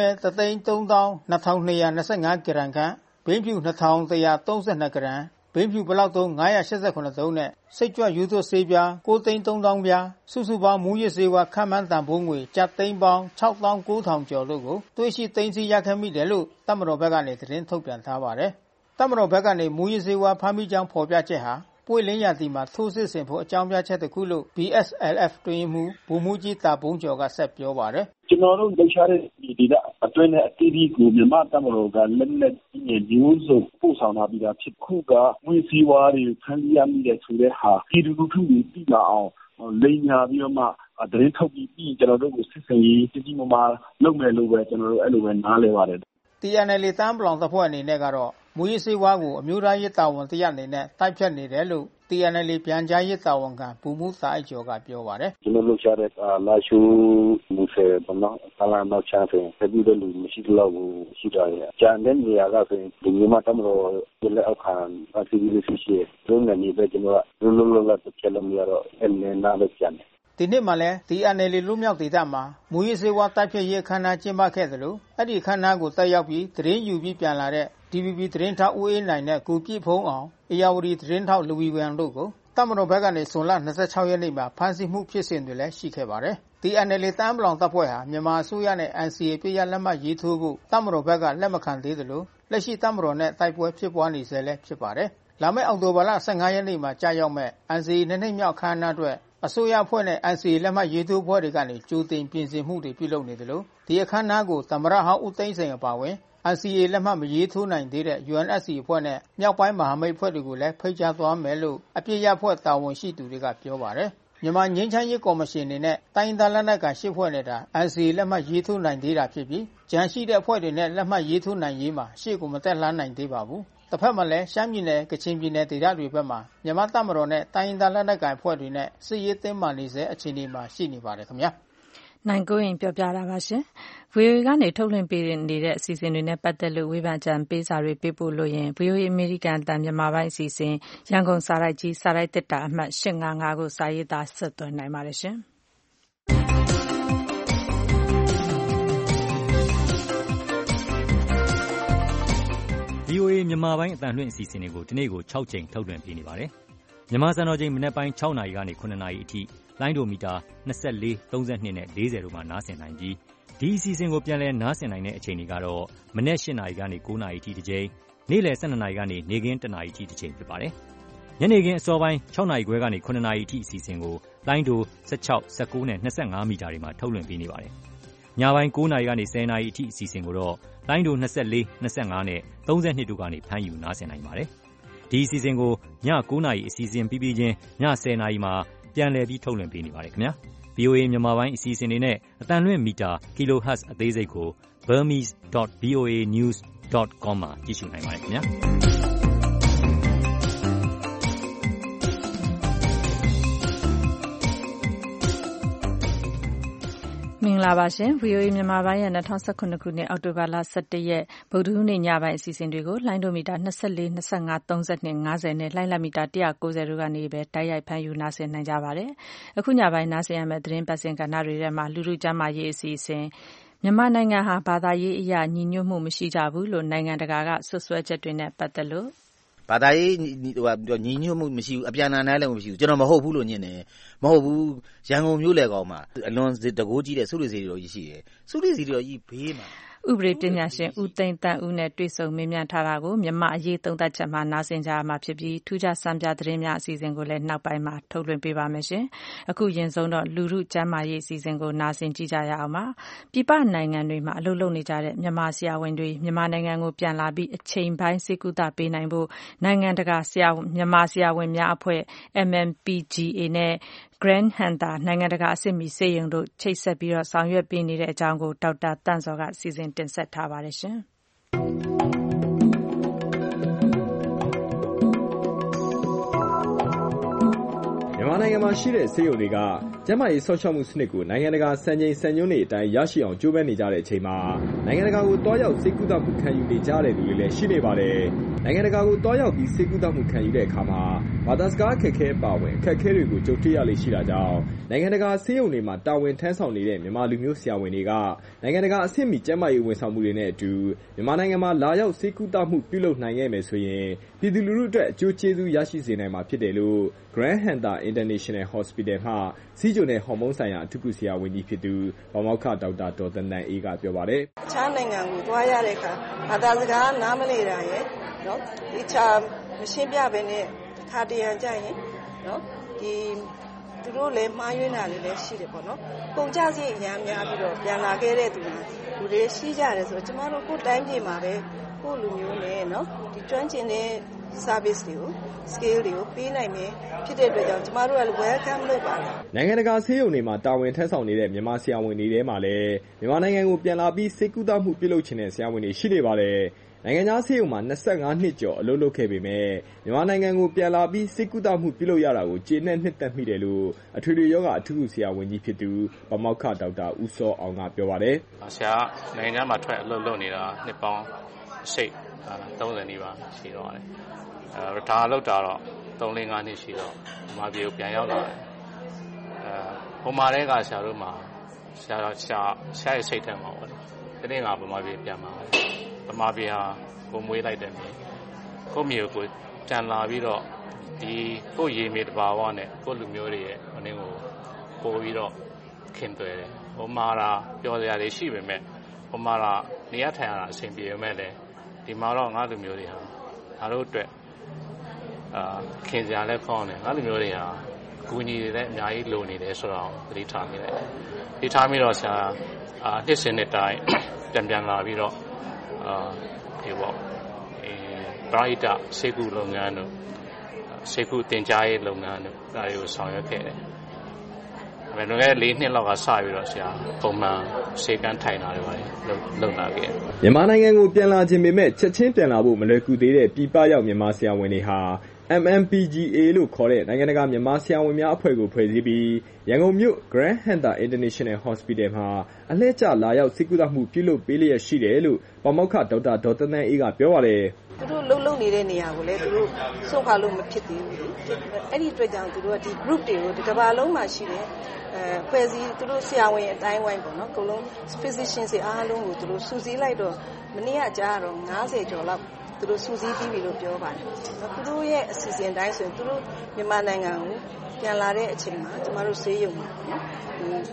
33225 ဂရမ်ခန့်ဘိန်းဖြူ 2132 ဂရမ်ဘိန်းဖြူဘလောက်တုံး589တုံးနဲ့စိတ်ကြွယူသွဆေးပြား93000ပြားစုစုပေါင်းမူရစ်ဆေးဝါးခန့်မှန်းတန်ဖိုးငွေကျပ်သိန်းပေါင်း 69000 ကျော်တို့ကိုတွေ့ရှိသိမ်းဆည်းရခဲ့မိတယ်လို့တပ်မတော်ဘက်ကနေသတင်းထုတ်ပြန်ထားပါတယ်။တပ်မတော်ဘက်ကနေမူရစ်ဆေးဝါးဖမ်းမိကြောင်းဖော်ပြချက်ဟာပွေလင်းရာသီမှာထိုးစစ်ဆင်ဖို့အကြောင်းပြချက်တစ်ခုလို့ BSLF တွင်မှုဗိုလ်မှူးကြီးတာဘုံကျော်ကဆက်ပြောပါတယ်။ကျွန်တော်တို့လှုပ်ရှားတဲ့ဒီကအတွင်းနဲ့အတီးဒီကိုမြန်မာတပ်မတော်ကလက်နက်ကြီးမျိုးစုံပို့ဆောင်လာပြီးသားဖြစ်ခုကဝီစီဝါတွေဖမ်းရမိတဲ့ဆိုတဲ့ဟာဒီလူထုတွေသိလာအောင်လိမ်ညာပြီးတော့မှသတင်းထုတ်ပြီးကျွန်တော်တို့ကိုစစ်စင်ရေးတကြီးမလုပ်မယ်လို့ပဲကျွန်တော်တို့အဲ့လိုပဲနားလဲပါတယ် TNLA တန်းပလောင်တပ်ဖွဲ့အနေနဲ့ကတော့မူရစ်ဆေးဝါးကိုအမျိုးသားရေးတာဝန်တရပ်အနေနဲ့တိုက်ဖြတ်နေတယ်လို့ TNLA ပြန်ကြားရေးတာဝန်ခံဗိုလ်မှူးစာအိုက်ကျော်ကပြောပါတယ်ကျွန်တော်လှုပ်ရှားတဲ့လာရှိုးမူဆယ်ဘနောတလာနောက်ချမ်းဆိုရင်ပြည်သူလူမရှိတော့ဘူးရှိတာရကျန်တဲ့နေရာကဆိုရင်ဒီမြန်မာတမတော်လက်အောက်ခံအစီအစဉ်ရှိတယ်တို့နေပဲကျွန်တော်ကလုံးလုံးလောက်ချက်လို့မရတော့အဲ့နေနာပဲပြန်တယ်ဒီနှစ်မှာလဲ TNLA လူမျိုးဒေသမှာမူရစ်ဆေးဝါးတိုက်ဖြတ်ရေးအခမ်းအနားကျင်းပခဲ့သလိုအဲ့ဒီအခမ်းအနားကိုတက်ရောက်ပြီးသတင်းယူပြီးပြန်လာတဲ့ DVB သတင်းထောက်ဦးအေးနိုင်နဲ့ကိုပြည့်ဖုံးအောင်အေယာဝတီသတင်းထောက်လူဝီဝံတို့ကိုတပ်မတော်ဘက်ကနေဇွန်လ26 ရက်နေ့မှာဖမ်းဆီးမှုဖြစ်စဉ်တွေလည်းရှိခဲ့ပါတယ်။ TNLA တန်းပလောင်တပ်ဖွဲ့ဟာမြန်မာအစိုးရနဲ့ NCA ပြည့်ရလက်မှတ်ရေးထိုးဖို့တပ်မတော်ဘက်ကလက်မခံသေးသလိုလက်ရှိတပ်မတော်နဲ့တိုက်ပွဲဖြစ်ပွားနေဆဲလည်းဖြစ်ပါတယ်။လာမယ့်အောက်တိုဘာလ15 ရက်နေ့မှာကြာရောက်မဲ့ NCA နှစ်မြောက်အခမ်းအနားအတွက်အစိုးရအဖွဲ့နဲ့ NCA လက်မှတ်ရေးထိုးဖွဲ့တွေကနေကြိုတင်ပြင်ဆင်မှုတွေပြုလုပ်နေတယ်လို့ဒီအခမ်းအနားကိုသမ္မတဟောင်းဦးသိန်းစိန်အပါအဝင် NCA လက်မှတ်မရေးထိုးနိုင်သေးတဲ့ UNSC အဖွဲ့နဲ့မြောက်ပိုင်းမဟာမိတ်အဖွဲ့တွေကိုလည်းဖိတ်ကြားသွားမယ်လို့အပြည့်ရဖွဲ့တာဝန်ရှိသူတွေကပြောပါတယ်။မြန်မာငြိမ်းချမ်းရေးကော်မရှင်အနေနဲ့တိုင်းဒေသလက်နက်ကိုင်၈ဖွဲ့နဲ့တာ NCA လက်မှတ်ရေးထိုးနိုင်သေးတာဖြစ်ပြီးကြန့်ရှိတဲ့အဖွဲ့တွေနဲ့လက်မှတ်ရေးထိုးနိုင်ရေးမှာရှေ့ကိုမတက်လှမ်းနိုင်သေးပါဘူး။တစ်ဖက်မှာလည်းရှမ်းပြည်နယ်ကချင်ပြည်နယ်ဒေသတွေဘက်မှာမြန်မာတပ်မတော်နဲ့တိုင်းဒေသလက်နက်ကိုင်အဖွဲ့တွေနဲ့စစ်ရေးတင်းမာနေစေအခြေအနေမှာရှိနေပါတယ်ခင်ဗျာ။နိုင်ကိုရင်ပြောပြတာပါရှင်။ VOA ကနေထုတ်လွှင့်ပေးနေတဲ့အစီအစဉ်တွေနဲ့ပတ်သက်လို့ဝေဖန်ကြံပေးစာတွေပေးပို့လို့ရင် VOA အမေရိကန်အသံမြန်မာပိုင်းအစီအစဉ်ရန်ကုန်စာရိုက်ကြီးစာရိုက်တစ်တာအမှတ်855ကိုစာရေးသားဆက်သွင်းနိုင်ပါတယ်ရှင်။ VOA မြန်မာပိုင်းအသံလွှင့်အစီအစဉ်တွေကိုဒီနေ့ကို6ကြိမ်ထုတ်လွှင့်ပေးနေပါတယ်။မြန်မာစံတော်ချိန်မနက်ပိုင်း6နာရီကနေ9နာရီအထိလိုင်းဒိုမီတာ24 32နဲ့40တို့မှာနားဆင်နိုင်ပြီးဒီအစီအစဉ်ကိုပြန်လည်နားဆင်နိုင်တဲ့အချိန်တွေကတော့မနက် 8 နာရီကနေ 9 နာရီထိတစ်ကြိမ်နေ့လယ် 12 နာရီကနေနေ့ခင်း 1 နာရီထိတစ်ချိန်ဖြစ်ပါတယ်ညနေခင်းအစောပိုင်း 6 နာရီခွဲကနေ 9 နာရီထိအစီအစဉ်ကိုလိုင်းဒို 16, 19 နဲ့ 25 မီတာတွေမှာထုတ်လွှင့်ပေးနေပါတယ်ညပိုင်း 9 နာရီကနေ 10 နာရီအထိအစီအစဉ်ကိုတော့လိုင်းဒို 24, 25 နဲ့ 32 တို့ကနေဖမ်းယူနားဆင်နိုင်ပါတယ်ဒီအစီအစဉ်ကိုည 9 နာရီအစီအစဉ်ပြီးပြီးချင်းည 10 နာရီမှာပြန်လည်ပြီးထုတ်လွှင့်ပေးနေပါတယ်ခင်ဗျာVOA မြန်မာပိုင်းအစီအစဉ်တွေနဲ့အတန်လွင့်မီတာ kilohertz အသေးစိတ်ကို burmese.voanews.com မှာကြည့်ရှုနိုင်ပါတယ်ခင်ဗျာမင်္ဂလာပါရှင် VOA မြန်မာပိုင်းရဲ့2019ခုနှစ်အောက်တိုဘာလ17ရက်ဗုဒ္ဓဟူးနေ့ညပိုင်းအစီအစဉ်တွေကိုလိုင်းဒိုမီတာ24 25 32 50နဲ့လိုင်းလက်မီတာ190တို့ကနေပဲတိုက်ရိုက်ဖမ်းယူနားဆင်နိုင်ကြပါတယ်အခုညပိုင်းနားဆင်ရမယ့်သတင်းပတ်စဉ်ကဏ္ဍတွေထဲမှာလူထုကျန်းမာရေးအစီအစဉ်မြန်မာနိုင်ငံဟာဘာသာရေးအရညီညွတ်မှုမရှိကြဘူးလို့နိုင်ငံတကာကဆွဆွဲချက်တွေနဲ့ပတ်သက်လို့ဘာသာရေးညီညွတ်မှုမရှိဘူးအပြန်အလှန်နိုင်လည်းမရှိဘူးကျွန်တော်မဟုတ်ဘူးလို့ညင်တယ်မဟုတ်ဘူးရန်ကုန်မြို့လေကောင်မှာအလွန်တကိုးကြီးတဲ့စုရိစီတွေရှိတယ်စုရိစီတွေကြီးဘေးမှာဥပဒေပညာရှင်ဦးသိန်းတန်းဦးနဲ့တွေ့ဆုံမေးမြန်းထားတာကိုမြန်မာအရေးသုံးသပ်ချက်မှာနားဆင်ကြရမှာဖြစ်ပြီးထူးခြားစံပြသတင်းများအစီအစဉ်ကိုလည်းနောက်ပိုင်းမှာထုတ်လွှင့်ပေးပါမယ်ရှင်အခုရင်ဆုံးတော့လူထုကျန်းမာရေးအစီအစဉ်ကိုနားဆင်ကြည့်ကြရအောင်ပါပြည်ပနိုင်ငံတွေမှာအလုပ်လုပ်နေကြတဲ့မြန်မာဆရာဝန်တွေမြန်မာနိုင်ငံကိုပြန်လာပြီးအချိန်ပိုင်းဆေးကုသပေးနိုင်ဖို့နိုင်ငံတကာမြန်မာဆရာဝန်များအဖွဲ့ MMPGA နဲ့Grand Hunter နိုင်ငံတကာအဆင့်မီဆေးရုံတို့ချိတ်ဆက်ပြီးတော့ဆောင်ရွက်ပေးနေတဲ့အကြောင်းကိုဒေါက်တာတန့်စောကစီစဉ်တင်ဆက်ထားပါတယ်ရှင်မြန်မာနိုင်ငံမှာရှိတဲ့ဆေးရုံတွေကကျန်းမာရေးစောင့်ရှောက်မှုစနစ်ကိုနိုင်ငံတကာစံချိန်စံညွှန်းတွေအတိုင်းရရှိအောင်ကြိုးပမ်းနေကြတဲ့အချိန်မှာနိုင်ငံတကာကိုတွားရောက်ဆေးကုသမှုခံယူနေကြတဲ့သူတွေလည်းရှိနေပါတယ်။နိုင်ငံတကာကိုတွားရောက်ပြီးဆေးကုသမှုခံယူတဲ့အခါမှာဘာသာစကားအခက်အခဲပါဝင်အခက်အခဲတွေကိုကြုံတွေ့ရလေရှိတာကြောင့်နိုင်ငံတကာဆေးရုံတွေမှာတာဝန်ထမ်းဆောင်နေတဲ့မြန်မာလူမျိုးဆရာဝန်တွေကနိုင်ငံတကာအဆင့်မီကျန်းမာရေးဝန်ဆောင်မှုတွေနဲ့အတူမြန်မာနိုင်ငံမှာလာရောက်ဆေးကုသမှုပြုလုပ်နိုင်ခဲ့မယ်ဆိုရင်ပြည်သူလူထုအတွက်အကျိုးကျေးဇူးရရှိစေနိုင်မှာဖြစ်တယ်လို့ Grand Hunter International Hospital မှစီးကျုံတဲ့ဟော်မုန်းဆိုင်ရာအထူးကုဆရာဝန်ကြီးဖြစ်သူဗမောက္ခဒေါက်တာဒေါ်သန်းသန်းအေးကပြောပါတယ်။အခြားနိုင်ငံကိုသွားရတဲ့အခါဘာသာစကားနားမလည်တာရဲ့နော်ဒီချာမရှင်းပြဘဲနဲ့ခါတရံကြရင်နော်ဒီသူတို့လည်းမှားယွင်းတာတွေလည်းရှိတယ်ပေါ့နော်။ပုံကြစရိတ်အများများပြီးတော့ပြန်လာခဲ့တဲ့သူတွေရှိကြတယ်ဆိုတော့ကျမတို့ကိုယ်တိုင်းပြည်မှာပဲကိုယ်လူမျိုးနဲ့နော်ဒီကျွမ်းကျင်တဲ့ service တွေကို scale တွေကိုပေးနိုင်မယ်ဖြစ်တဲ့အတွက်ကြောင့်ကျမတို့က welcome လုပ်ပါတယ်နိုင်ငံတကာဆေးရုံတွေမှာတာဝန်ထမ်းဆောင်နေတဲ့မြန်မာဆရာဝန်တွေထဲမှာလည်းမြန်မာနိုင်ငံကိုပြန်လာပြီးဆေးကုသမှုပြုလုပ်ချင်တဲ့ဆရာဝန်တွေရှိနေပါတယ်နိုင်ငံသားဆေးရုံမှာ25နှစ်ကျော်အလုပ်လုပ်ခဲ့ပေမဲ့မြန်မာနိုင်ငံကိုပြန်လာပြီးဆေးကုသမှုပြုလုပ်ရတာကိုကျေနပ်နှစ်သက်မိတယ်လို့အထွေထွေယောဂအထူးကုဆရာဝန်ကြီးဖြစ်သူဗမောက္ခဒေါက်တာဦးစောအောင်ကပြောပါတယ်ဆရာနိုင်ငံသားမှာထွက်အလုပ်လုပ်နေတာနှစ်ပေါင်း30နီးပါးရှိတော့တယ်ဒါလောက်တာတော့3-5နှစ်ရှိတော့မြန်မာပြည်ကိုပြန်ရောက်လာတယ်ဟိုမှာတဲ့ကဆရာတို့မှာဆရာရဲ့စိတ်ထဲမှာပေါ့လေဒီနေ့ကဗမာပြည်ပြန်มาဗမာပြည်ဟာကိုမွေးလိုက်တယ်မြေကိုမျိုးကိုပြန်လာပြီးတော့ဒီကိုရေမြေတဘာဝနဲ့ကိုလူမျိုးတွေရဲ့ဟိုနေ့ကိုပို့ပြီးတော့ခင်သွဲတယ်ဟိုမှာလာပြောစရာတွေရှိပေမဲ့ဟိုမှာလာနေရထိုင်ရတာအဆင်ပြေပေမဲ့လည်းဒီမှာတော့ငါလူမျိုးတွေဟာငါတို့အတွက်ခင်စရာလည်းခေါင်းတယ်ငါလူမျိုးတွေဟာကူညီတွေလည်းအများကြီးလိုနေတယ်ဆိုတော့သတိထားမိတယ်ဒီထားပြီးတော့ဆရာနှစ်စဉ်နှစ်တိုင်းပြန်လာပြီးတော့ဒီပေါ့ပရိသတ်စေကူလုပ်ငန်းတို့စေကူတင်ကြားရေးလုပ်ငန်းတို့ဒါတွေကိုဆောင်ရွက်ခဲ့တယ်။ဒါပေမဲ့4နှစ်လောက်ကစပြီးတော့ဆရာပုံမှန်စေကန်းထိုင်တာတွေပါလုပ်လာခဲ့။မြန်မာနိုင်ငံကိုပြန်လာခြင်းပေမဲ့ချက်ချင်းပြန်လာဖို့မလွယ်ကူသေးတဲ့ပြည်ပရောက်မြန်မာဆရာဝန်တွေဟာ MMPGA လို့ခေါ်တဲ့နိုင်ငံတကာမြန်မာဆရာဝန်များအဖွဲ့ကိုဖွဲ့စည်းပြီးရန်ကုန်မြို့ Grand Hunter International Hospital မှာအလှည့်ကျလာရောက်ဆေးကုသမှုပြုလုပ်ပေးလျက်ရှိတယ်လို့ဗမောက္ခဒေါက်တာဒေါ်သန်းသန်းအေးကပြောပါတယ်။သူတို့လုံနေတဲ့နေရာကိုလည်းသူတို့စွန့်ခွာလို့မဖြစ်သေးဘူး။အဲ့ဒီအတွက်ကြောင့်သူတို့ကဒီ group တွေကိုဒီကမ္ဘာလုံးမှာရှိတယ်ဖွဲ့စည်းသူတို့ဆရာဝန်အတိုင်းဝိုင်းပေါ့နော်အကုန်လုံး physicians တွေအားလုံးကိုသူတို့စုစည်းလိုက်တော့မနေ့ကကြားတော့90ကျော်လောက်သူတို့စူးစီးပြီးပြီလို့ပြောပါတယ်။သူတို့ရဲ့အစီအစဉ်တိုင်းဆိုရင်သူတို့မြန်မာနိုင်ငံကိုပြန်လာတဲ့အချိန်မှာကျမတို့ဆေးရုံမှာနော်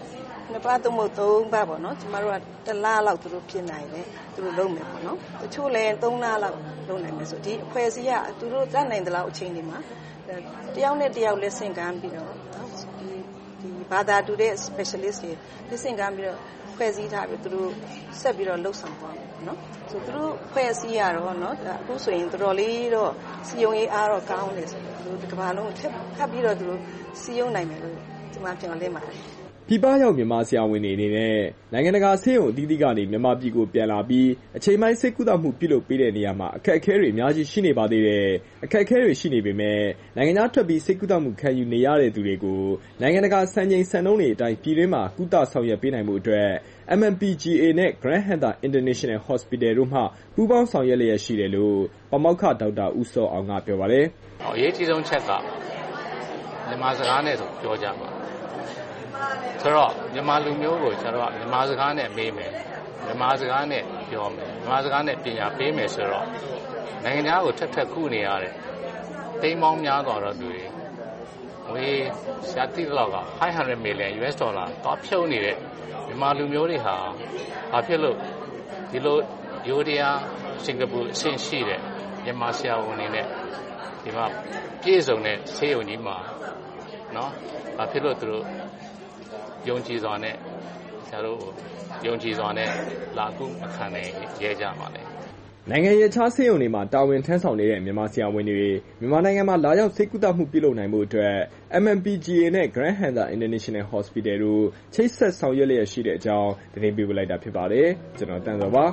နှစ်ပတ်သုံးပတ်ပေါ့နော်ကျမတို့က1လလောက်သူတို့ဖြစ်နိုင်တယ်သူတို့လုပ်မယ်ပေါ့နော်တချို့လည်း3လလောက်လုပ်နိုင်မယ်ဆိုဒီအဖွဲ့အစည်းကသူတို့တတ်နိုင်တဲ့လောက်အချိန်တွေမှာတယောက်နဲ့တယောက်လက်ဆင့်ကမ်းပြီးတော့ဒီဘာသာတူတဲ့ specialist တွေလက်ဆင့်ကမ်းပြီးတော့ဖွဲ့စည်းထားပြီးသူတို့ဆက်ပြီးတော့လှုပ်ဆောင်သွားမယ်နော်ဆိုသူတို့ဖွဲ့စည်းရတော့နော်အခုဆိုရင်တော်တော်လေးတော့စီယုံရေးအားတော့ကောင်းတယ်ဆိုတော့သူတို့ဒီကမ္ဘာလုံးထပ်ပြီးတော့သူတို့စီယုံနိုင်မယ်လို့ဒီမှာပြောလင်းပါတယ်ပြည်ပရောက်မြန်မာဆရာဝန်တွေအနေနဲ့နိုင်ငံတကာဆေးရုံအသီးသီးကနေမြန်မာပြည်ကိုပြန်လာပြီးအချိန်ပိုင်းဆေးကုသမှုပြုလုပ်ပေးတဲ့နေရာမှာအခက်အခဲတွေအများကြီးရှိနေပါသေးတယ်။အခက်အခဲတွေရှိနေပေမဲ့နိုင်ငံခြားထွက်ပြီးဆေးကုသမှုခံယူနေရတဲ့သူတွေကိုနိုင်ငံတကာစံချိန်စံနှုန်းတွေအတိုင်းပြည်တွင်းမှာကုသဆောင်ရွက်ပေးနိုင်မှုအတွက် MMPGA နဲ့ Grand Hunter International Hospital တို့မှပူးပေါင်းဆောင်ရွက်လျက်ရှိတယ်လို့ပါမောက္ခဒေါက်တာဦးစောအောင်ကပြောပါတယ်။အရေးကြီးဆုံးချက်ကမြန်မာစကားနဲ့ဆိုပြောကြပါဆိုတော့မြန်မာလူမျိုးကိုကျွန်တော်ကမြန်မာစကားနဲ့မေးမယ်မြန်မာစကားနဲ့ပြောမယ်မြန်မာစကားနဲ့ပညာပေးမယ်ဆိုတော့နိုင်ငံသားကိုထက်ခုနေရတဲ့တိမ်မောင်းများသွားတော့သူတွေငွေရှာတိလောက်က500 million US dollar တော့ဖြုတ်နေတဲ့မြန်မာလူမျိုးတွေဟာဘာဖြစ်လို့ဒီလိုယူရီးယားစင်ကာပူအဆင့်ရှိတဲ့မြန်မာဆရာဝန်တွေနဲ့ဒီမှာပြည့်စုံတဲ့ဆေးရုံကြီးမှာနော်ဘာဖြစ်လို့သူတို့ယုံကြည်စွာနဲ့ဆရာတို့ယုံကြည်စွာနဲ့လာကူအခမ်းရဲကြပါလေနိုင်ငံရေးခြားဆေးရုံတွေမှာတာဝန်ထမ်းဆောင်နေတဲ့မြန်မာဆရာဝန်တွေမြန်မာနိုင်ငံမှာလာရောက်ဆေးကုသမှုပြုလုပ်နိုင်မှုအတွက် MMPGA နဲ့ Grand Hunter International Hospital တို့ချိတ်ဆက်ဆောင်ရွက်လျက်ရှိတဲ့အကြောင်းသတင်းပေးပို့လိုက်တာဖြစ်ပါတယ်ကျွန်တော်တန်စောပါ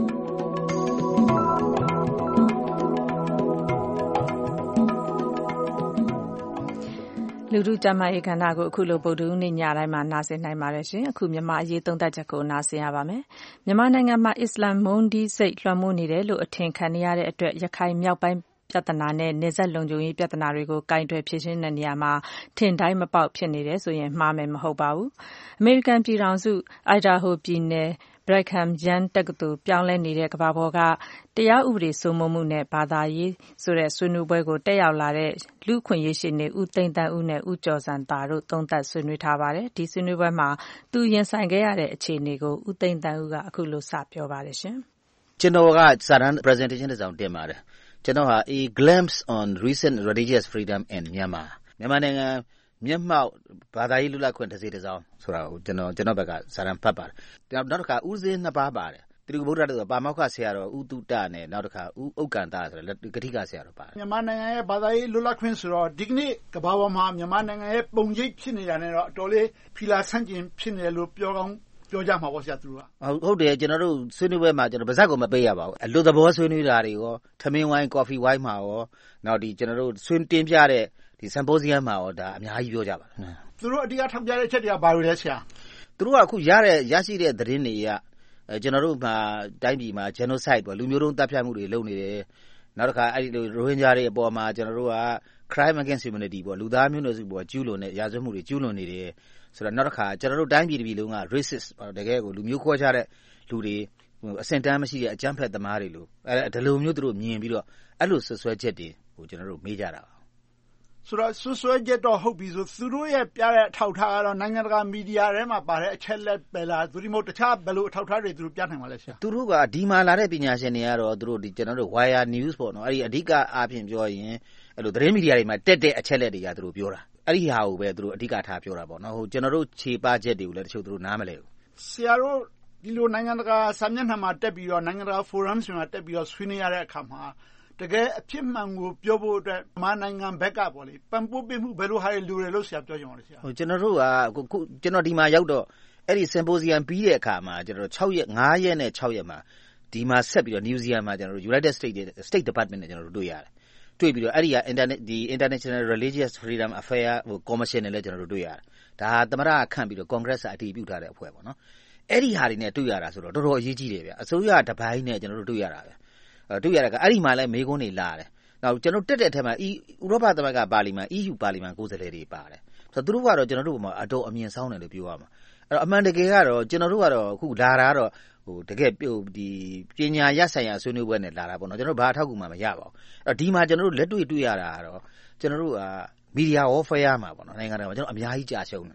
လူထုကျန်းမာရေးကဏ္ဍကိုအခုလိုဗုဒ္ဓဟူးနေ့ညတိုင်းမှာနားဆင်နိုင်ပါတယ်ရှင်အခုမြန်မာအရေးသုံးသပ်ချက်ကိုနားဆင်ရပါမယ်မြန်မာနိုင်ငံမှာအစ္စလာမ်မုန်းဒီစိတ်လွှမ်းမိုးနေတယ်လို့အထင်ခံရတဲ့အတွက်ရခိုင်မြောက်ပိုင်းပြဿနာနဲ့နေဆက်လုံခြုံရေးပြဿနာတွေကိုကင်တွယ်ဖြေရှင်းတဲ့နေရာမှာထင်တိုင်းမပေါက်ဖြစ်နေတယ်ဆိုရင်မှားမယ်မဟုတ်ပါဘူးအမေရိကန်ပြည်ထောင်စုအိုင်ဒါဟိုပြည်နယ်Brigham Young တက္ကသိုလ်ပြောင်းလဲနေတဲ့ကမ္ဘာပေါ်ကတရားဥပဒေစိုးမိုးမှုနဲ့ဘာသာရေးဆိုတဲ့ဆွေးနွေးပွဲကိုတက်ရောက်လာတဲ့လူ့အခွင့်အရေးရှေ့နေဦးသိန်းသန်းဦးနဲ့ဦးကျော်စံသာတို့သုံးသပ်ဆွေးနွေးထားပါတယ်ဒီဆွေးနွေးပွဲမှာသူရင်ဆိုင်ခဲ့ရတဲ့အခြေအနေကိုဦးသိန်းသန်းဦးကအခုလိုစပြောပါတယ်ရှင်ကျွန်တော်ကစာတမ်း presentation တစ်စောင်တင်ပါတယ်ကျွန်တော်ဟာ A glimpse on recent religious freedom in Myanmar မြန်မာနိုင်ငံမျက်မှောက်ဘာသာရေးလွတ်လပ်ခွင့်တစ်စေ့တစ်စောင်းဆိုတာကိုကျွန်တော်ဘက်ကစာတမ်းဖတ်ပါတယ်နောက်တစ်ခါဦးစင်းနှစ်ပါးပါတယ်တိရဗုဒ္ဓတော်ပါမောက္ခဆရာတော်ဦးတုတနဲ့နောက်တစ်ခါဦးဥက္ကန္တဆိုတဲ့ဂတိကဆရာတော်ပါတယ်မြန်မာနိုင်ငံရဲ့ဘာသာရေးလွတ်လပ်ခွင့်ဆိုတော့ဒီကနေ့ကမ္ဘာပေါ်မှာမြန်မာနိုင်ငံရဲ့ပုံရိပ်ဖြစ်နေတာနဲ့တော့အတော်လေးဖီလာဆန့်ကျင်ဖြစ်နေတယ်လို့ပြောကြမှာပေါ့ဆရာသူတို့ကဟုတ်တယ်ကျွန်တော်တို့ဆွေးနွေးပွဲမှာကျွန်တော်ဗဇက်ကိုမပေးရပါဘူးအလို့သဘောဆွေးနွေးတာတွေရောထမင်းဝိုင်းကော်ဖီဝိုင်းမှာရောနောက်ဒီကျွန်တော်တို့ဆွေးတင်ပြတဲ့ဒီ symposium မှာတော့ဒါအများကြီးပြောကြပါတယ်သူတို့အဓိကထောက်ပြတဲ့အချက်တွေကဘာတွေလဲဆရာသူတို့ကအခုရရှိတဲ့သတင်းတွေကကျွန်တော်တို့မှာတိုင်းပြည်မှာ genocide ပေါ့လူမျိုးတုံးတပ်ဖြတ်မှုတွေလုပ်နေတယ်နောက်တစ်ခါအဲ့ဒီလိုရိုဟင်ဂျာတွေအပေါ်မှာကျွန်တော်တို့က crime against humanity ပေါ့လူသားမျိုးနွယ်စုပေါ်ကျူးလွန်တဲ့ရာဇဝတ်မှုတွေကျူးလွန်နေတယ်ဆိုတော့နောက်တစ်ခါကျွန်တော်တို့တိုင်းပြည်တစ်ပြည်လုံးက racist ပေါ့တကယ်ကိုလူမျိုးခွဲခြားတဲ့လူတွေအဆင့်တန်းမရှိတဲ့အကြမ်းဖက်သမားတွေလို့ဒီလိုမျိုးသူတို့မြင်ပြီးတော့အဲ့လိုဆွဆွဲချက်တွေကိုကျွန်တော်တို့မေးကြတာပါဆိုတော့ဆွဆွဲချက်တော့ဟုတ်ပြီဆိုသူတို့ရဲ့ပြတဲ့အထောက်အထားကတော့နိုင်ငံတကာမီဒီယာထဲမှာပါတဲ့အချက်လက်ပဲလားသူဒီမို့တခြားဘယ်လိုအထောက်အထားတွေသူတို့ပြနိုင်မှာလဲဆရာသူတို့ကဒီမှာလာတဲ့ပညာရှင်တွေကတော့သူတို့ဒီကျွန်တော်တို့ Wire News ပေါ့နော်အဲ့ဒီအဓိကအားဖြင့်ပြောရင်အဲ့လိုသတင်းမီဒီယာတွေမှာတက်တဲ့အချက်လက်တွေကသူတို့ပြောတာအဲ့ဒီဟာကိုပဲသူတို့အဓိကထားပြောတာပေါ့နော်ဟိုကျွန်တော်တို့ခြေပချက်တွေကိုလည်းတချို့သူတို့နားမလဲဘူးဆရာတို့ဒီလိုနိုင်ငံတကာစာမျက်နှာမှာတက်ပြီးတော့နိုင်ငံတကာ forum တွေမှာတက်ပြီးတော့ဆွေးနွေးရတဲ့အခါမှာတကယ်အဖြစ်မှန်ကိုပြောဖို့အတွက်မြန်မာနိုင်ငံဘက်ကပေါ့လေပံ့ပိုးပေးမှုဘယ်လိုဟာတွေလိုတယ်လို့ဆရာပြောချင်ပါတယ်ဆရာကျွန်တော်တို့ကကျွန်တော်ဒီမှာရောက်တော့အဲ့ဒီ symposium ပြီးတဲ့အခါမှာကျွန်တော်5ရက်နဲ့6ရက်မှာဒီမှာဆက်ပြီးတော့ New Zealand မှာကျွန်တော်တို့ United State Department နဲ့ကျွန်တော်တို့တွေ့ရတယ်တွေ့ပြီးတော့အဲ့ဒီက International Religious Freedom Affair ဟို Commission နဲ့လည်းကျွန်တော်တို့တွေ့ရတယ်ဒါဟာသမ္မတခန့်ပြီးတော့ Congress အတည်ပြုထားတဲ့အဖွဲ့ပေါ့နော်အဲ့ဒီဟာတွေနဲ့တွေ့ရတာဆိုတော့တော်တော်အရေးကြီးတယ်ဗျအစိုးရတပိုင်းနဲ့ကျွန်တော်တို့တွေ့ရတာဗျတွေ့ရတာကအဲ့ဒီမှာလည်းမေးခွန်းတွေလာတယ်နောက်ကျွန်တော်တက်တဲ့အထက်မှာဥရောပသမဂ္ဂပါလီမန် EU ပါလီမန်ကိုယ်စားလှယ်တွေပါတယ်ဆိုတော့သူတို့ကတော့ကျွန်တော်တို့ကအတော်အမြင်ဆောင်တယ်လို့ပြောရမှာအဲ့တော့အမှန်တကယ်ကတော့ကျွန်တော်တို့ကတော့အခုလာတာတော့ဟိုတကယ်ဒီပညာရပ်ဆိုင်ရာဆွေးနွေးပွဲနဲ့လာတာပေါ့နော်ကျွန်တော်တို့ဘာအထောက်အကူမှမရပါဘူးအဲ့တော့ဒီမှာကျွန်တော်တို့လက်တွေ့ရတာကတော့ကျွန်တော်တို့ကမီဒီယာဝေါ်ဖယားမှာပေါ့နော်နိုင်ငံတော်မှာကျွန်တော်အများကြီးကြာရှုံးတယ်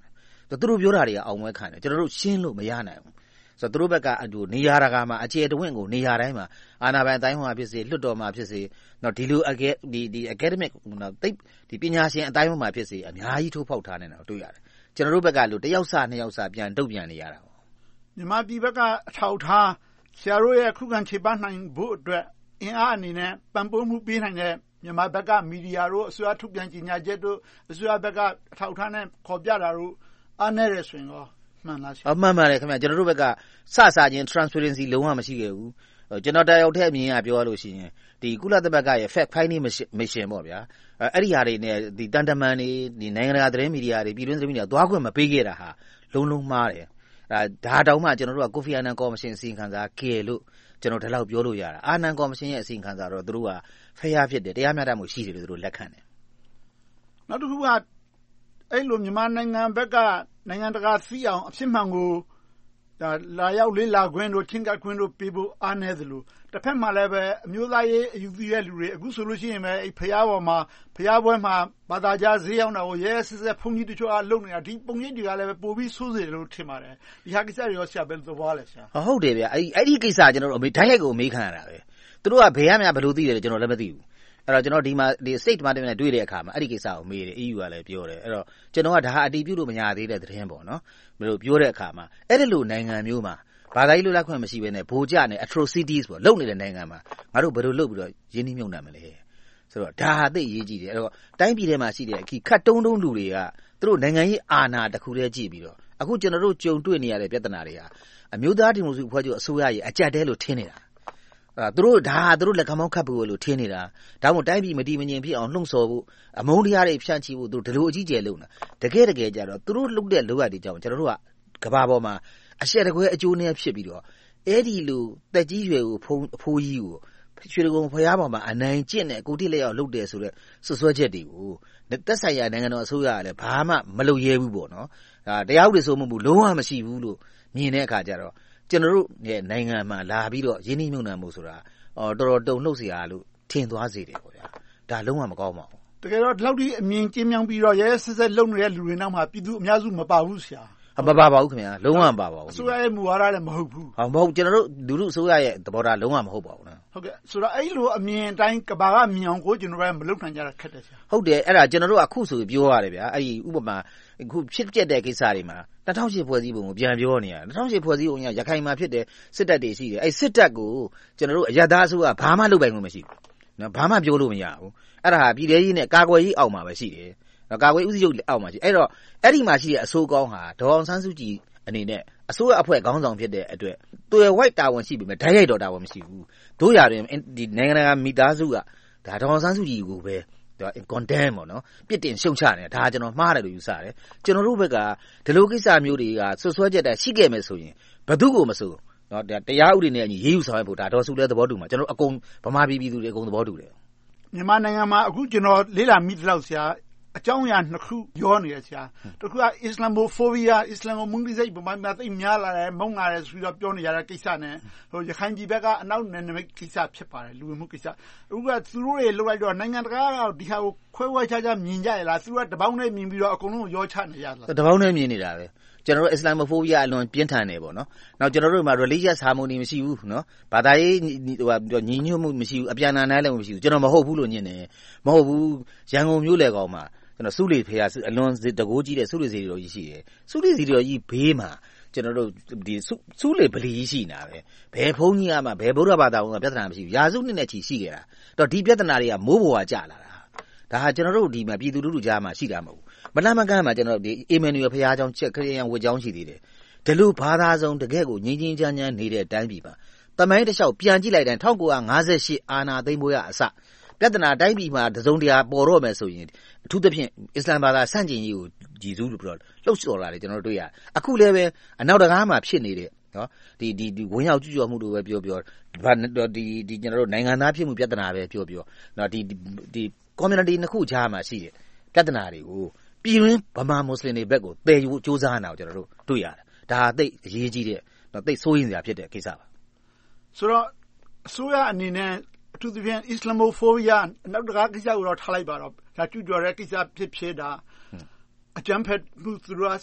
သူတို့ပြောတာတွေကအောင်ပွဲခံတယ်ကျွန်တော်တို့ရှင်းလို့မရနိုင်ဘူးဆိုတော့သူတို့ဘက်ကနေရာတကာမှာအခြေတဝင့်ကိုနေရာတိုင်းမှာအာဏာပိုင်အတိုင်းမှာဖြစ်စေလွှတ်တော်မှာဖြစ်စေနော်ဒီလိုဒီ academic နော်ဒီပညာရှင်အတိုင်းမှာဖြစ်စေအများကြီးထိုးဖောက်ထားနေတာကိုတွေ့ရတယ်ကျွန်တော်တို့ဘက်ကလို့တယောက်စနှစ်ယောက်စပြန်တုတ်ပြန်နေရတာပေါ့မြန်မာပြည်ဘက်ကအထောက်ထားဆရာတို့ရဲ့ခုခံခြေပနိုင်ဖို့အတွက်အင်အားအနေနဲ့ပံ့ပိုးမှုပေးနိုင်တဲ့မြန်မာဘက်ကမီဒီယာတို့အစိုးရထုတ်ပြန်ကြေညာချက်တို့အစိုးရဘက်ကအထောက်ထားနဲ့ခေါ်ပြတာတို့အားနည်းတယ်ဆိုရင်ရောမှန်လားဆရာမှန်ပါတယ်ခင်ဗျကျွန်တော်တို့ဘက်ကစချင်း transparency လုံးဝမရှိခဲ့ဘူးကျွန်တော်တယောက်တည်းအမြင်အပြောရလို့ရှိရင်ဒီကုလသမဂ္ဂရဲ့ fact finding mission ပေါ့ဗျာအဲ့ဒီဟာတွေနဲ့ဒီတန်တမန်တွေဒီနိုင်ငံတကာသတင်းမီဒီယာတွေပြည်တွင်းသတင်းမီဒီယာသွားခွင့်မပေးခဲ့တာဟာလုံးမှားတယ်ဒါတောင်မှကျွန်တော်တို့ကကိုဖီအာနန်ကော်မရှင်အစီရင်ခံစာကဲလို့ကျွန်တော်ဒီလောက်ပြောလို့ရတာအာနန်ကော်မရှင်ရဲ့အစီရင်ခံစာတော့သူတို့ကဖျားဖြစ်တယ်တရားမျှတမှုရှိတယ်လို့သူတို့လက်ခံတယ်နောက်တစ်ခုကအဲ့လိုမြန်မာနိုင်ငံဘက်ကနိုင်ငံတကာသိအောင်အဖြစ်မှန်ကိုလာရောက်လေ့လာခွင့်တို့ချင်းကပ်ခွင့်တို့ပေးဖို့အားနည်းသလိုတစ်ဖက်မှာလည်းပဲအမျိုးသားရေးအယူသီးတဲ့လူတွေအခုဆိုလို့ရှိရင်ပဲအဲ့ဖျားပေါ်မှာဖျားပွဲမှာဘာသာကြားဈေးရောက်တာကိုရဲစစ်စစ်ဖုန်ကြီးတချို့အားလုပ်နေတာဒီပုံရိပ်တွေကလည်းပဲပိုပြီးဆိုးစေတယ်လို့ထင်ပါတယ်ဒီဟာကိစ္စတွေရောဆရာဘယ်လိုသဘောလဲဆရာဟုတ်တယ်ဗျအဲ့ဒီကိစ္စကျွန်တော်တို့ဓာတ်ရိုက်ကိုအမေးခံရတာပဲသူတို့ကဘယ်ရများဘယ်လိုသိတယ်လဲကျွန်တော်လည်းမသိဘူးအဲ့တော့ကျွန်တော်ဒီမှာဒီ state department နဲ့တွေ့တဲ့အခါမှာအဲ့ဒီကိစ္စကိုမေးတယ် EU ကလည်းပြောတယ်အဲ့တော့ကျွန်တော်ကဒါဟာအတည်ပြုလို့မရသေးတဲ့သတင်းပေါ့နော်ဘယ်လိုပြောတဲ့အခါမှာအဲ့ဒီလိုနိုင်ငံမျိုးမှာဘာသာရေးလွတ်လပ်ခွင့်မရှိဘဲနဲ့ဗိုလ်ကျနဲ့ atrocities ပေါ့လုပ်နေတဲ့နိုင်ငံမှာငါတို့ဘယ်လိုလုပ်ပြီးတော့ရင်းနှီးမြှုပ်နှံမလဲဆိုတော့ဒါဟာသိရေးကြည့်တယ်အဲ့တော့တိုင်းပြည်ထဲမှာရှိတဲ့အခီခတ်တုံးလူတွေကသူတို့နိုင်ငံရေးအာဏာတစ်ခုတည်းကြည့်ပြီးတော့အခုကျွန်တော်တို့ကြုံတွေ့နေရတဲ့ပြဿနာတွေဟာအမျိုးသားဒီမိုကရေစီအဖွဲ့ချုပ်အစိုးရရဲ့အကြက်တဲလို့ထင်နေတာသူတို့ဒါသူတို့လက်ခံမောင်းခတ်ဖို့လို့ထင်နေတာဒါမှမဟုတ်တိုင်းပြည်မတည်မငြိမ်ဖြစ်အောင်လှုံ့ဆော်ဖို့အမုန်းတရားတွေဖြန့်ချိဖို့သူတို့ဒီလိုအကြီးကျယ်လုပ်နေတာတကယ်ကြတော့သူတို့လုပ်တဲ့လုပ်ရတဲ့ကြောင့်ကျွန်တော်တို့ကကဘာပေါ်မှာအရှက်တကွဲအကျိုးနဲ့ဖြစ်ပြီးတော့အဲ့ဒီလိုတက်ကြီးရွယ်ကိုအဖိုးကြီးကိုရွှေကုံဖျားပေါ်မှာအနိုင်ကျင့်တဲ့ကိုတိလက်ရောက်လုပ်တယ်ဆိုတော့ဆွဆွဲချက်တွေကိုတက်ဆိုင်ရာနိုင်ငံတော်အစိုးရကလည်းဘာမှမလုပ်ရဲဘူးပေါ့နော်တရားဥပဒေစိုးမိုးမှုလုံးဝမရှိဘူးလို့မြင်တဲ့အခါကျတော့ကျွန်တော်တို့ရဲ့နိုင်ငံမှာလာပြီးတော့ရင်းနှီးမြှုပ်နှံမှုဆိုတာတော်တော်တုံ့နှုတ်စရာလို့ထင်သွားစေတယ်ပေါ့ဗျာဒါလုံးဝမကောင်းပါဘူးတကယ်တော့ဒီလောက်ဒီအမြင်ကျင်းမြောင်းပြီးတော့ရဲဆက်ဆက်လုပ်နေတဲ့လူတွေနောက်မှာပြည်သူအများစုမပါဘူးဆရာမပါပါဘူးခင်ဗျာလုံးဝမပါပါဘူးအစိုးရရဲ့မူဝါဒလည်းမဟုတ်ဘူးမဟုတ်ကျွန်တော်တို့လူလူအစိုးရရဲ့သဘောထားလုံးဝမဟုတ်ပါဘူးနော်ဟုတ်ကဲ့ဆိုတော့အဲ့လိုအမြင်အတိုင်းကဘာကမြင်အောင်ကိုကျွန်တော်တို့မလုပ်နိုင်ကြတာခက်တယ်ဆရာဟုတ်တယ်အဲ့ဒါကျွန်တော်တို့အခုဆိုပြောရတယ်ဗျာအဲ့ဒီဥပမာအခုဖြစ်ပျက်တဲ့ကိစ္စတွေမှာ2008ဖွဲ့စည်းပုံကိုပြန်ပြောနေရ2008ဖွဲ့စည်းပုံကရခိုင်မှာဖြစ်တဲ့စစ်တပ်တွေရှိတယ်အဲ့စစ်တပ်ကိုကျွန်တော်တို့အရသားအစိုးရဘာမှလုပ်ပိုင်ခွင့်မရှိဘူးနော်ဘာမှပြောလို့မရဘူးအဲ့ဒါဟာပြည်ထရေးနဲ့ကာကွယ်ရေးအောက်မှာပဲရှိတယ်ကာကွယ်ဦးစီးချုပ်အောက်မှာရှိအဲ့တော့အဲ့ဒီမှာရှိတဲ့အစိုးကောင်းဟာဒေါ်အောင်ဆန်းစုကြည်အနေနဲ့အစိုးရအဖွဲ့ခေါင်းဆောင်ဖြစ်တဲ့အတွက်တွေ့ဝိုက်တာဝန်ရှိပြီမဲ့ဓာတ်ရိုက်တော်တာဝန်မရှိဘူးတို့ရတယ်ဒီနိုင်ငံတကာမိသားစုကဒါဒေါ်အောင်ဆန်းစုကြည်ကိုပဲcondemn ပေါ့နော်ပြစ်တင်ရှုံချနေတာဒါကျွန်တော်မှားတယ်လို့ယူဆတယ်ကျွန်တော်တို့ဘက်ကဒီလိုကိစ္စမျိုးတွေကဆွဆွဲချက်တာရှိခဲ့မယ်ဆိုရင်ဘယ်သူကိုမဆိုနော်တရားဥပဒေနဲ့အညီရေးယူဆောင်ရဖို့ဒါတော်စုလဲသဘောတူမှာကျွန်တော်အကုန်ဗမာပြည်သူတွေအကုန်သဘောတူတယ်မြန်မာနိုင်ငံမှာအခုကျွန်တော်လေ့လာမိသလောက်ဆရာအကြောင်းအရာနှစ်ခုပြောနေရဆရာတစ်ခုကအစ္စလာမိုဖိုဘီးယားအစ္စလာမ်ကိုမုန်းတိစိတ်ဗမာပြည်သိများလာတယ်မုန်းလာတယ်ဆိုပြီးတော့ပြောနေရတဲ့ကိစ္စနဲ့ဟိုရခိုင်ပြည်ဘက်ကအနောက်နယ်နိမိတ်ကိစ္စဖြစ်ပါတယ်လူဝင်မှုကိစ္စအခုကသူတို့တွေလောက်လိုက်တော့နိုင်ငံတကာကဒီဟာကိုခွဲဝဲခြားခြားမြင်ကြရလားသူကတပေါင်းနဲ့မြင်ပြီးတော့အကုန်လုံးရောချနေရလားတပေါင်းနဲ့မြင်နေတာပဲကျွန်တော်တို့အစ္စလာမိုဖိုဘီးယားအလွန်ပြင်းထန်တယ်ပေါ့နော်နောက်ကျွန်တော်တို့မှာ religious harmony မရှိဘူးနော်ဘာသာရေးညီညွတ်မှုမရှိဘူးအပြန်အလှန်နိုင်လည်းမရှိဘူးကျွန်တော်မဟုတ်ဘူးလို့ညင်တယ်မဟုတ်ဘူးရန်ကုန်မြို့လေကောင်မှာကျွန်တော်စုလီဖေးအလွန်တကိုးကြီးတဲ့စုလီစီတော်ကြီးရှိတယ်စုလီစီတော်ကြီးဘေးမှာကျွန်တော်တို့ဒီစုလီဗလီကြီးရှိနေတာပဲဘယ်ဘုန်းကြီးကမှဘယ်ဗုဒ္ဓဘာသာဝင်ကပြဿနာမရှိဘူးရာစုနှစ်နဲ့ချီရှိခဲ့တာတော့ဒီပြဿနာတွေကမိုးပေါ်ကကြာလာတာဒါဟာကျွန်တော်တို့ဒီမှာပြည်သူလူထုကြားမှာရှိတာမဟုတ်ဘူးမလန့်မကန့်မှာကျွန်တော်တို့ဒီအေမန်နျူယ်ဖခင်ကြောင့်ချက်ခရစ်ယာန်ဝတ်ကြောင်းရှိသေးတယ်ဒီလိုဘာသာစုံတကယ့်ကိုငြင်းချင်းချမ်းချမ်းနေတဲ့အတိုင်းပြည်မှာတမိုင်းတစ်လျှောက်ပြန်ကြည့်လိုက်တိုင်း1958အာနာသိမ့်ပွဲရအစပြဿနာတိုင်းပြည်မှာတစုံတရာပေါ်တော့မယ်ဆိုရင်အထူးသဖြင့်အစ္စလာမ်ဘာသာဆန့်ကျင်ရေးကိုကြည်စူးလို့ပြောလှုပ်ဆော်လာတယ်ကျွန်တော်တို့တွေ့ရအခုလည်းပဲအနောက်တကားမှာဖြစ်နေတဲ့နော်ဒီဝင်ရောက်ကျူးကျော်မှုတို့ပဲပြောဒီကျွန်တော်တို့နိုင်ငံသားဖြစ်မှုပြဿနာပဲပြောနော်ဒီ community နှစ်ခုကြားမှာရှိတဲ့ပြဿနာတွေကိုပြည်တွင်းဗမာမွတ်စလင်တွေဘက်ကိုတည်ယူစူးစမ်းနေတာကိုကျွန်တော်တို့တွေ့ရတယ်ဒါဟာသိအရေးကြီးတဲ့နော်သိစိုးရင်စရာဖြစ်တဲ့ကိစ္စပါဆိုတော့အစိုးရအနေနဲ့အထူးသဖြင့်အစ္စလာမိုဖိုဘီးယားနောက်တကားကိစ္စကိုတော့ထားလိုက်ပါတော့ဒါကျူးကျော်တဲ့ကိစ္စဖြစ်တာအကြမ်းဖက်မှုသူတို့ကတ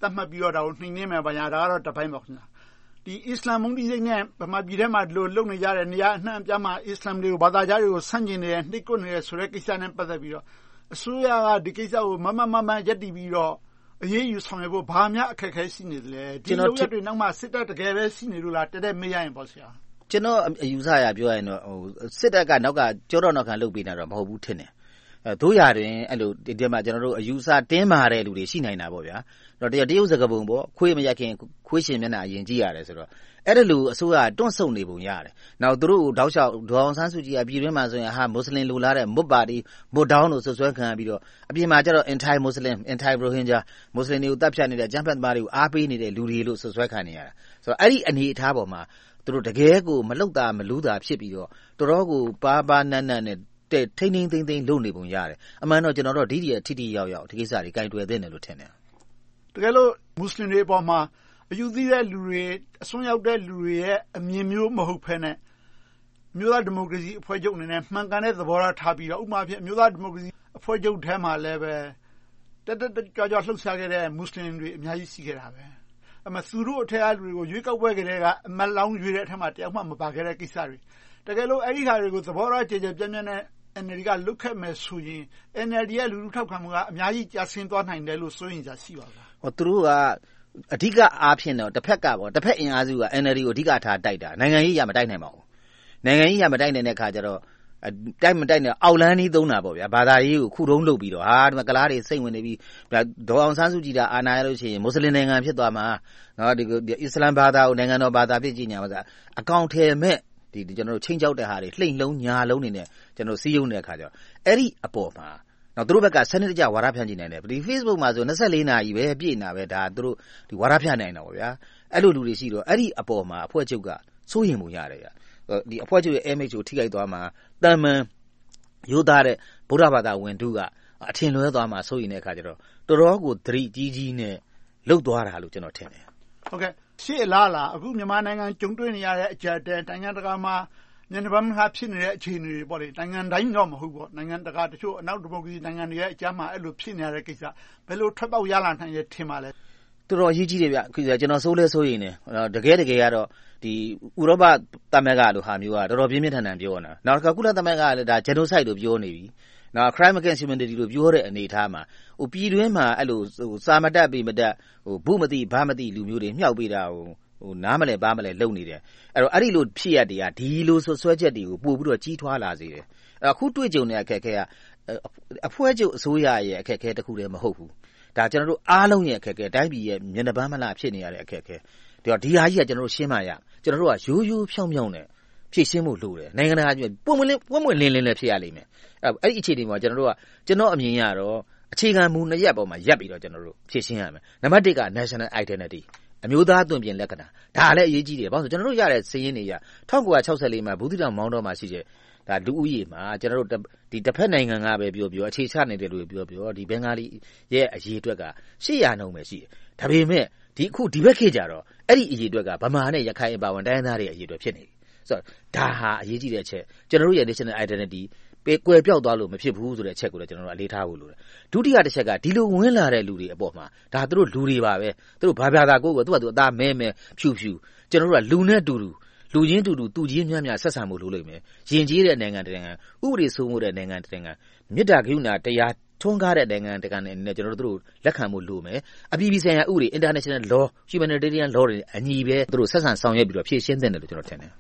တ်မှတ်ပြီးတော့ဒါကိုနှိမ်နင်းမယ်ဘာညာဒါကတော့တစ်ပိုင်းပေါ့ခင်ဗျာဒီအစ္စလာမ်မုန်းတီးစိတ်နဲ့ဗမာပြည်ထဲမှာဒီလိုလုပ်နေကြတဲ့နေရာအနှံ့အပြားမှာအစ္စလာမ်တွေကိုဘာသာကြားတွေကိုဆန့်ကျင်နေတယ်နှိပ်ကွပ်နေတယ်ဆိုတဲ့ကိစ္စနဲ့ပတ်သက်ပြီးတော့အစိုးရကဒီကိစ္စကိုမမရပ်တည်ပြီးတော့အရေးယူဆောင်ရွက်ဖို့ဘာများအခက်အခဲရှိနေတယ်ဒီလိုရက်တွေနောက်မှစစ်တပ်တကယ်ပဲရှိနေလို့လားတဲ့မေးရရင်ပေါ့ဆရာကျွန်တော်အယူဆရပြောရရင်တော့စစ်တပ်ကနောက်ကကြောတော့နောက်ခံလုပ်ပေးနေတာတော့မဟုတ်ဘူးထင်တယ်တို့ရတွင်အဲ့လိုဒီမှာကျွန်တော်တို့အယူဆတင်းမာတဲ့လူတွေရှိနိုင်တာပေါ့ဗျာတော့တရုတ်စကားပုံပေါ့ခွေးမရက်ခင်ခွေးရှင်မျက်နှာအရင်ကြည့်ရတယ်ဆိုတော့အဲ့ဒါလူအစိုးရတွန့်ဆုတ်နေပုံရတယ်နောက်သူတို့တောက်လျှောက်ဒေါအောင်ဆန်းစုကြည်ကပြည်တွင်းမှာဆိုရင်မွတ်စလင်လူလာတဲ့မွတ်ပါတီမွတ်ဒေါင်းလို့ဆွဆွဲခံပြီးတော့အပြင်မှာကျတော့ anti muslim anti rohingya မွတ်စလင်တွေကိုတပ်ဖြတ်နေတဲ့ကျန်းဖက်သမားတွေကိုအားပေးနေတဲ့လူတွေလို့ဆွဆွဲခံနေရတာဆိုတော့အဲ့ဒီအနေအထားပေါ်မှာသူတို့တကယ်ကိုမလှုပ်တာမလူးတာဖြစ်ပြီးတော့တော်တော်ကိုပါနတ်နဲ့ထိန်းသိမ်းလုပ်နေပုံရတယ်အမှန်တော့ကျွန်တော်တို့ဒီထိရောက်ဒီကိစ္စတွေကင်တွယ်သင့်တယ်လို့ထင်တယ်တကယ်လို့မွတ်စလင်တွေပေါ်မှာအယူသီးတဲ့လူတွေအစွန်းရောက်တဲ့လူတွေရဲ့အမြင်မျိုးမဟုတ်ဘဲနဲ့မြို့သားဒီမိုကရေစီအဖွဲ့ချုပ်အနေနဲ့မှန်ကန်တဲ့သဘောထားပြီးတော့ဥပမာဖြင့်မြို့သားဒီမိုကရေစီအဖွဲ့ချုပ်ထဲမှာလည်းပဲတက်ကြွလှုပ်ရှားခဲ့တဲ့မွတ်စလင်တွေအများကြီးရှိခဲ့တာပဲအမှသူတို့အထက်ကလူတွေကိုရွေးကောက်ပွဲကလေးကအမတ်လောင်းရွေးတဲ့အထက်မှာတယောက်မှမပါခဲ့တဲ့ကိစ္စတွေတကယ်လို့အဲ့ဒီဟာတွေကိုသဘောထားကြည်ပြန့်နဲ့NLD ကလုတ်ခဲ့မယ်ဆိုရင် NLD ရဲ့လူထုထောက်ခံမှုကအများကြီးကျဆင်းသွားနိုင်တယ်လို့ဆိုရင်ရှိပါလားသူတို့ကအဓိကအားဖြင့်တော့တစ်ဖက်ကပေါ့တစ်ဖက်အင်အားစုက NLD ကိုအဓိကထားတိုက်တာနိုင်ငံရေးရမတိုက်နိုင်ပါဘူးနိုင်ငံရေးရမတိုက်နိုင်တဲ့အခါကျတော့တိုက်မတိုက်နဲ့အောက်လန်းကြီးသုံးတာပေါ့ဗျာဘာသာရေးကိုခုတုံးလုပ်ပြီးတော့ဒီမှာကလားတွေစိတ်ဝင်နေပြီးဒေါအောင်ဆန်းစုကြည်အာဏာရလို့ရှိရင်မွတ်စလင်နိုင်ငံဖြစ်သွားမှာနော်ဒီအစ္စလမ်ဘာသာကိုနိုင်ငံတော်ဘာသာဖြစ်ကြီးညာပါစားအကောင့်ထဲမဲ့ကျွန်တော်တို့ချင်းကြောက်တဲ့ဟာတွေလှိမ့်လုံးညာလုံးနေနဲ့ကျွန်တော်စီးရုံနေတဲ့အခါကျတော့အဲ့ဒီအပေါ်မှာနောက်သူတို့ဘက်ကစနစ်တကျဝါဒဖြန့်ကြည့်နိုင်တယ်ဒီ Facebook မှာဆို24နာရီပဲပြည့်နေတာပဲဒါသူတို့ဒီဝါဒဖြန့်နိုင်တာပေါ့ဗျာအဲ့လိုလူတွေရှိတော့အဲ့ဒီအပေါ်မှာအဖွဲ့ချုပ်ကစိုးရင်မှုရတယ်ဗျာဒီအဖွဲ့ချုပ်ရဲ့ image ကိုထိခိုက်သွားမှာတန်မှန်ရိုးသားတဲ့ဗုဒ္ဓဘာသာဝင်တုကအထင်လွဲသွားမှာစိုးရင်တဲ့အခါကျတော့တော်တော်ကိုသတိကြီးနဲ့လှုပ်သွားတာလို့ကျွန်တော်ထင်တယ်ဟုတ်ကဲ့ရှေ့လားအခုမြန်မာနိုင်ငံကြုံတွေ့နေရတဲ့အကြက်တဲနိုင်ငံတကာမှာညနေပိုင်းမှာဖြစ်နေတဲ့အခြေအနေတွေပေါ့လေနိုင်ငံတိုင်းတော့မဟုတ်ပေါ့နိုင်ငံတကာတချို့အနောက်ဒီမိုကရေစီနိုင်ငံတွေရဲ့အကြမ်းမှာအဲ့လိုဖြစ်နေတဲ့ကိစ္စဘယ်လိုထွက်ပေါက်ရလာနိုင်ရထင်ပါလဲတော်တော်အရေးကြီးတယ်ဗျကျွန်တော်စိုးရင်နေတကယ်ကတော့ဒီဥရောပသမဂ္ဂလိုဟာမျိုးကတော်တော်ပြင်းပြထန်ပြောနေတာနောက်တစ်ခါကုလသမဂ္ဂကလည်းဒါ genocide လို့ပြောနေပြီနောက် crime against humanity လို့ပြောတဲ့အနေအထားမှာပြည်တွင်းမှာအဲ့လိုစာမတက်ပြီးမတက်ဘုမသိဘာမသိလူမျိုးတွေမြှောက်ပေးတာနားမလဲပါမလဲလုပ်နေတယ်အဲ့တော့အဲ့ဒီလိုဖြစ်ရတဲ့ဒီလိုဆွဲချက်တွေကိုပို့ပြီးတော့ကြီးထွားလာစေတယ်အခုတွေ့ကြုံတဲ့အခက်အခဲကအဖွဲ့ချုပ်အစိုးရရဲ့အခက်အခဲတစ်ခုတည်းမဟုတ်ဘူးဒါကျွန်တော်တို့အားလုံးရဲ့အခက်အခဲတိုင်းပြည်ရဲ့မျက်နှာပန်းမလားဖြစ်နေရတဲ့အခက်အခဲဒီဟာကြီးကကျွန်တော်တို့ရှင်းမှရကျွန်တော်တို့ကရိုးဖြောင်းနဲ့ဖြည့်ရှင်းဖို့လိုတယ်နိုင်ငံတကာကြီးပွင့်လင်းလည်းဖြစ်ရလိမ့်မယ်အဲ့ဒီအခြေအနေမှာကျွန်တော်အမြင်ရတော့အခြေခံမူ2ရပ်ပေါ်မှာရပ်ပြီးတော့ကျွန်တော်တို့ဖြည့်ရှင်းရမယ်နံပါတ်1က national identity အမျိုးသားသွင်ပြင်လက္ခဏာဒါလည်းအရေးကြီးတယ်ဘာလို့ဆိုကျွန်တော်တို့ရတဲ့စည်ရင်းတွေရ1964မှာဘူးသီးတောင်မောင်းတော်မှာရှိတဲ့ဒါလူဦးရေမှာကျွန်တော်တို့ဒီတစ်ဖက်နိုင်ငံကပဲပြောအခြေချနေတဲ့လူတွေပြောဒီဘင်္ဂါလီရဲ့အရေးအတွက်က800နှုန်းပဲရှိတယ်ဒါပေမဲ့ဒီဘက်ခေတ်ကြတော့အဲ့ဒီအရေးအတွက်ကဗမာနဲ့ရခိုင်အပါဝင်တိုင်းသားတွေအရေးအတွက်ဖြစ်နေပြီဆိုတော့ဒါဟာအရေးကြီးတဲ့အချက်ကျွန်တော်တို့ရဲ့ national identity ကွယ်ပြောက်သွားလို့မဖြစ်ဘူးဆိုတဲ့အချက်ကိုလည်းကျွန်တော်တို့အလေးထားဖို့လိုတယ်ဒုတိယတစ်ချက်ကဒီလိုဝင်လာတဲ့လူတွေအပေါ်မှာဒါသူတို့လူတွေပါပဲသူတို့ဘာဘာသာကိုသူကသူအသားမဲဖြူကျွန်တော်တို့ကလူနဲ့တူလူချင်းတူသူချင်းများဆက်ဆံမှုလုပ်လိမ့်မယ်ယဉ်ကျေးတဲ့နိုင်ငံတစ်နိုင်ငံဥပဒေစိုးမိုးတဲ့နိုင်ငံတစ်နိုင်ငံမေတ္တာကရုဏာတရားထွန်းကားတဲ့နိုင်ငံတစ်နိုင်ငံနဲ့ကျွန်တော်တို့လက်ခံမှုလိုမယ်အပြည်ပြည်ဆိုင်ရာဥပဒေ international law humanitarian law တွေအညီပဲသူတို့ဆက်ဆံဆောင်ရွက်ပြီးတော့ဖြည့်ရှင်းသင့်တယ်လို့ကျွန်တော်ထင်တယ်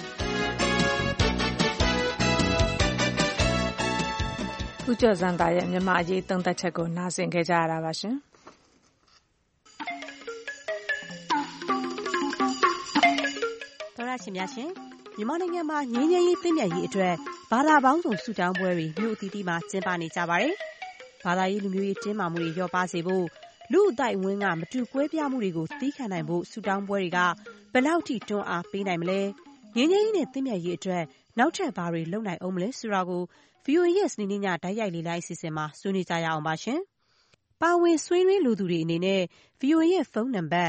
ဦးကျော်စံသာရဲ့မြန်မာအရေးသုံးသပ်ချက်ကိုနားဆင်ခဲ့ကြရတာပါရှင်တော်ရရှင်များရှင်မြန်မာနိုင်ငံမှာငြိမ်းချမ်းရေးသင့်မြတ်ရေးအတွက်ဘာသာပေါင်းစုံဆုတောင်းပွဲတွေမြို့အသီးသီးမှာကျင်းပနေကြပါတယ်ဘာသာရေးလူမျိုးရေးတင်းမာမှုတွေလျော့ပါစေဖို့လူအသိုက်ဝန်းကမတူကွဲပြားမှုတွေကိုသီးခံနိုင်ဖို့ဆုတောင်းပွဲတွေကဘယ်လောက်ထိတွန်းအားပေးနိုင်မလဲငြိမ်းချမ်းရေးနဲ့သင့်မြတ်ရေးအတွက်နောက်ထပ်ဘာတွေလုပ်နိုင်အောင်မလဲဆိုတာကိုVOA ရဲ့စနေနေ့ညတိုက်ရိုက်လေ့လာအစီအစဉ်မှာဆွေးနွေးကြရအောင်ပါရှင်။ပါဝင်ဆွေးနွေးလိုသူတွေအနေနဲ့ VOA ရဲ့ဖုန်းနံပါတ်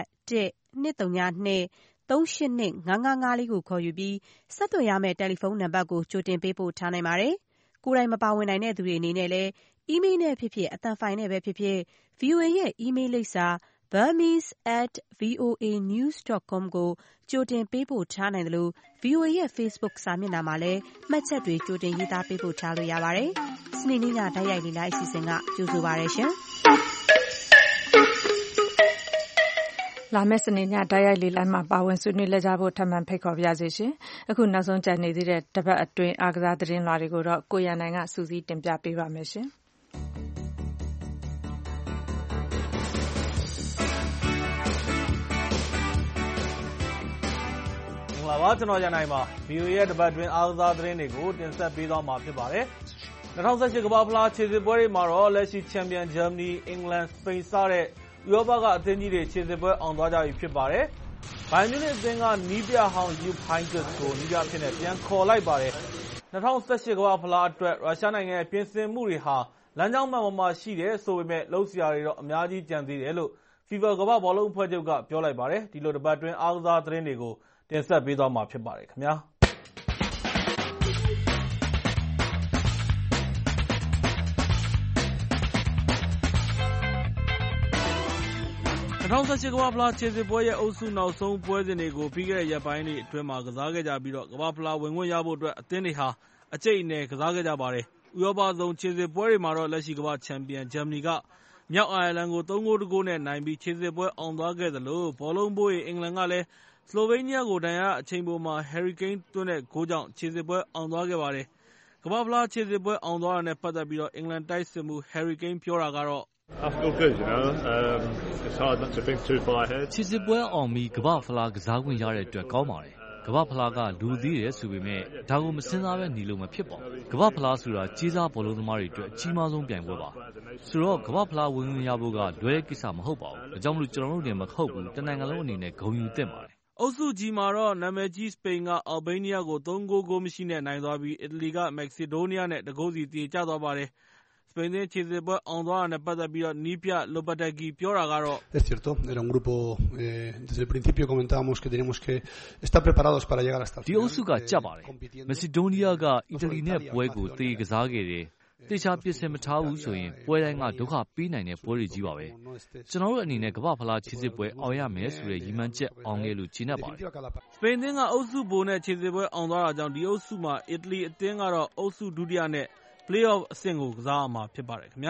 1-232-382-555 ကိုခေါ်ယူပြီးဆက်သွယ်ရမယ့်တယ်လီဖုန်းနံပါတ်ကိုကြိုတင်ပေးပို့ထားနိုင်ပါတယ်။ကိုယ်တိုင်မပါဝင်နိုင်တဲ့သူတွေအနေနဲ့လည်းအီးမေးလ်နဲ့ဖြစ်ဖြစ်အသံဖိုင်နဲ့ပဲဖြစ်ဖြစ် VOA ရဲ့အီးမေးလ်လိပ်စာ burmese@voanews.com ကိုကြိုတင်ပေးပို့ထားနိုင်တယ်လို့ VOA ရဲ့ Facebook စာမျက်နှာမှာလည်းမှတ်ချက်တွေကြိုတင်ရေးသားပေးပို့ထားလို့ရပါတယ်။စနေနေ့ညတိုက်ရိုက်လေ့လာအစီအစဉ်ကကြိုဆိုပါရရှင်။လာမယ့်စနေညတိုက်ရိုက်လေ့လာမှာပါဝင်ဆွေးနွေးလက်ကြဖို့ထပ်မံဖိတ်ခေါ်ပါရစေရှင်။အခုနောက်ဆုံးကြံနေသေးတဲ့တပတ်အတွင်းအားကစားသတင်းလွှာတွေကိုတော့ကိုရန်နိုင်ကစူးစီးတင်ပြပေးပါမယ်ရှင်။ပါကျွန်တော်ရန်နိုင်ပါ VOA ရဲ့တပတ်တွင်အားကစားသတင်းတွေကိုတင်ဆက်ပေးသွားမှာဖြစ်ပါတယ်2018ကမ္ဘာဖလားခြေစစ်ပွဲတွေမှာတော့လက်ရှိချန်ပီယံဂျာမနီအင်္ဂလန်စပိန်စတဲ့ဥရောပကအသင်းကြီးတွေခြေစစ်ပွဲအောင်သွားကြပြီဖြစ်ပါတယ်ဘိုင်မြူနစ်အသင်းကနီးပြဟောင်းယူဖိုင်ဂတ်ကိုနီးပြဖြစ်နေပြန်ခေါ်လိုက်ပါတယ်2018ကမ္ဘာဖလားအတွက်ရုရှားနိုင်ငံရဲ့ပြင်ဆင်မှုတွေဟာလမ်းကြောင်းမှန်ပေါ်မှာရှိတယ်ဆိုပေမဲ့လှုပ်ရှားတွေတော့အများကြီးကြံသေးတယ်လို့ FIFA ကမ္ဘာဘောလုံးအဖွဲ့ချုပ်ကပြောလိုက်ပါတယ်ဒီလိုတပတ်တွင်အားကစားသတင်းတွေကိုတင်ဆက်ပေးသွားမှာဖြစ်ပါတယ်ခင်ဗျာ2018ကမ္ဘာဖလားခြေစစ်ပွဲရဲ့အုပ်စုနောက်ဆုံးပွဲစဉ်တွေကိုပြီးခဲ့တဲ့ရက်ပိုင်းတွေအတွင်းမှာကစားခဲ့ကြပြီးတော့ကမ္ဘာဖလားဝင်ခွင့်ရဖို့အတွက်အသင်းတွေဟာအကျိတ်အနယ်ကစားခဲ့ကြပါတယ်ဥရောပဆုံးခြေစစ်ပွဲတွေမှာတော့လက်ရှိကမ္ဘာချန်ပီယံဂျာမနီကမြောက်အိုင်ယာလန်ကို3-1နဲ့နိုင်ပြီးခြေစစ်ပွဲအောင်သွားခဲ့သလိုဘောလုံးဘိုးရီအင်္ဂလန်ကလည်းစလိုဗေးနီးယားကိုဒဏ်ရာအချိန်ပိုမှာ Harry Kane သွင်းတဲ့ဂိုးကြောင့်ခြေစစ်ပွဲအောင်သွားခဲ့ပါတယ်။ကမ္ဘာဖလားခြေစစ်ပွဲအောင်သွားတာနဲ့ပတ်သက်ပြီးတော့အင်္ဂလန်တိုက်စစ်မှု Harry Kane ပြောတာကတော့ခြေစစ်ပွဲအောင်ပြီးကမ္ဘာဖလားကစားခွင့်ရတဲ့အတွက်ကောင်းပါတယ်။ကမ္ဘာဖလားကလူသေးတယ်ဆိုပေမဲ့ဒါကိုမစင်စားပဲနေလို့မဖြစ်ပါဘူး။ကမ္ဘာဖလားဆိုတာကြီးစားဘောလုံးသမားတွေအတွက်အကြီးမားဆုံးပြိုင်ပွဲပါ။ဆိုတော့ကမ္ဘာဖလားဝင်ခွင့်ရဖို့ကလွယ်တဲ့ကိစ္စမဟုတ်ပါဘူး။ဒါကြောင့်မလို့ကျွန်တော်တို့လည်းမဟုတ်ဘူးတနိုင်ငံလုံးအနေနဲ့ဂုဏ်ယူသင့်ပါတယ်အုပ်စုကြီးမှာတော့နာမည်ကြီးစပိန်ကအာဘေးနီးယားကို3-0မရှိနဲ့နိုင်သွားပြီးအီတလီကမက္ကဆီဒိုးနီးယားနဲ့တကိုးစီတည်ကျသွားပါတယ်စပိန်သင်းခြေစစ်ပွဲအောင်သွားတာနဲ့ပတ်သက်ပြီးတော့နီးပြလိုပတက်ဂီပြောတာကတော့ Es cierto, era un grupo desde el principio comentábamos que teníamos que estar preparados para llegar hasta el final. ဒီအုပ်စုကကြက်ပါတယ်မက်ဆီဒိုးနီးယားကအီတလီနဲ့ပွဲကိုတည်ကစားခဲ့တယ်တေချာပြစ်စင်မထားဘူးဆိုရင်ပွဲတိုင်းကဒုက္ခပေးနိုင်တဲ့ပွဲတွေကြီးပါပဲကျွန်တော်တို့အနေနဲ့ကမ္ဘာဖလားခြေစစ်ပွဲအောင်ရမယ်ဆိုတဲ့ရည်မှန်းချက်အောင်ခဲ့လို့ဂျင်းနေပါတယ်စပိန်သင်းကအုပ်စုဘိုနဲ့ခြေစစ်ပွဲအောင်သွားတာကြောင့်ဒီအုပ်စုမှာအီတလီအသင်းကတော့အုပ်စုဒုတိယနဲ့ play-off အဆင့်ကိုကစားရမှာဖြစ်ပါတယ်ခင်ဗျာ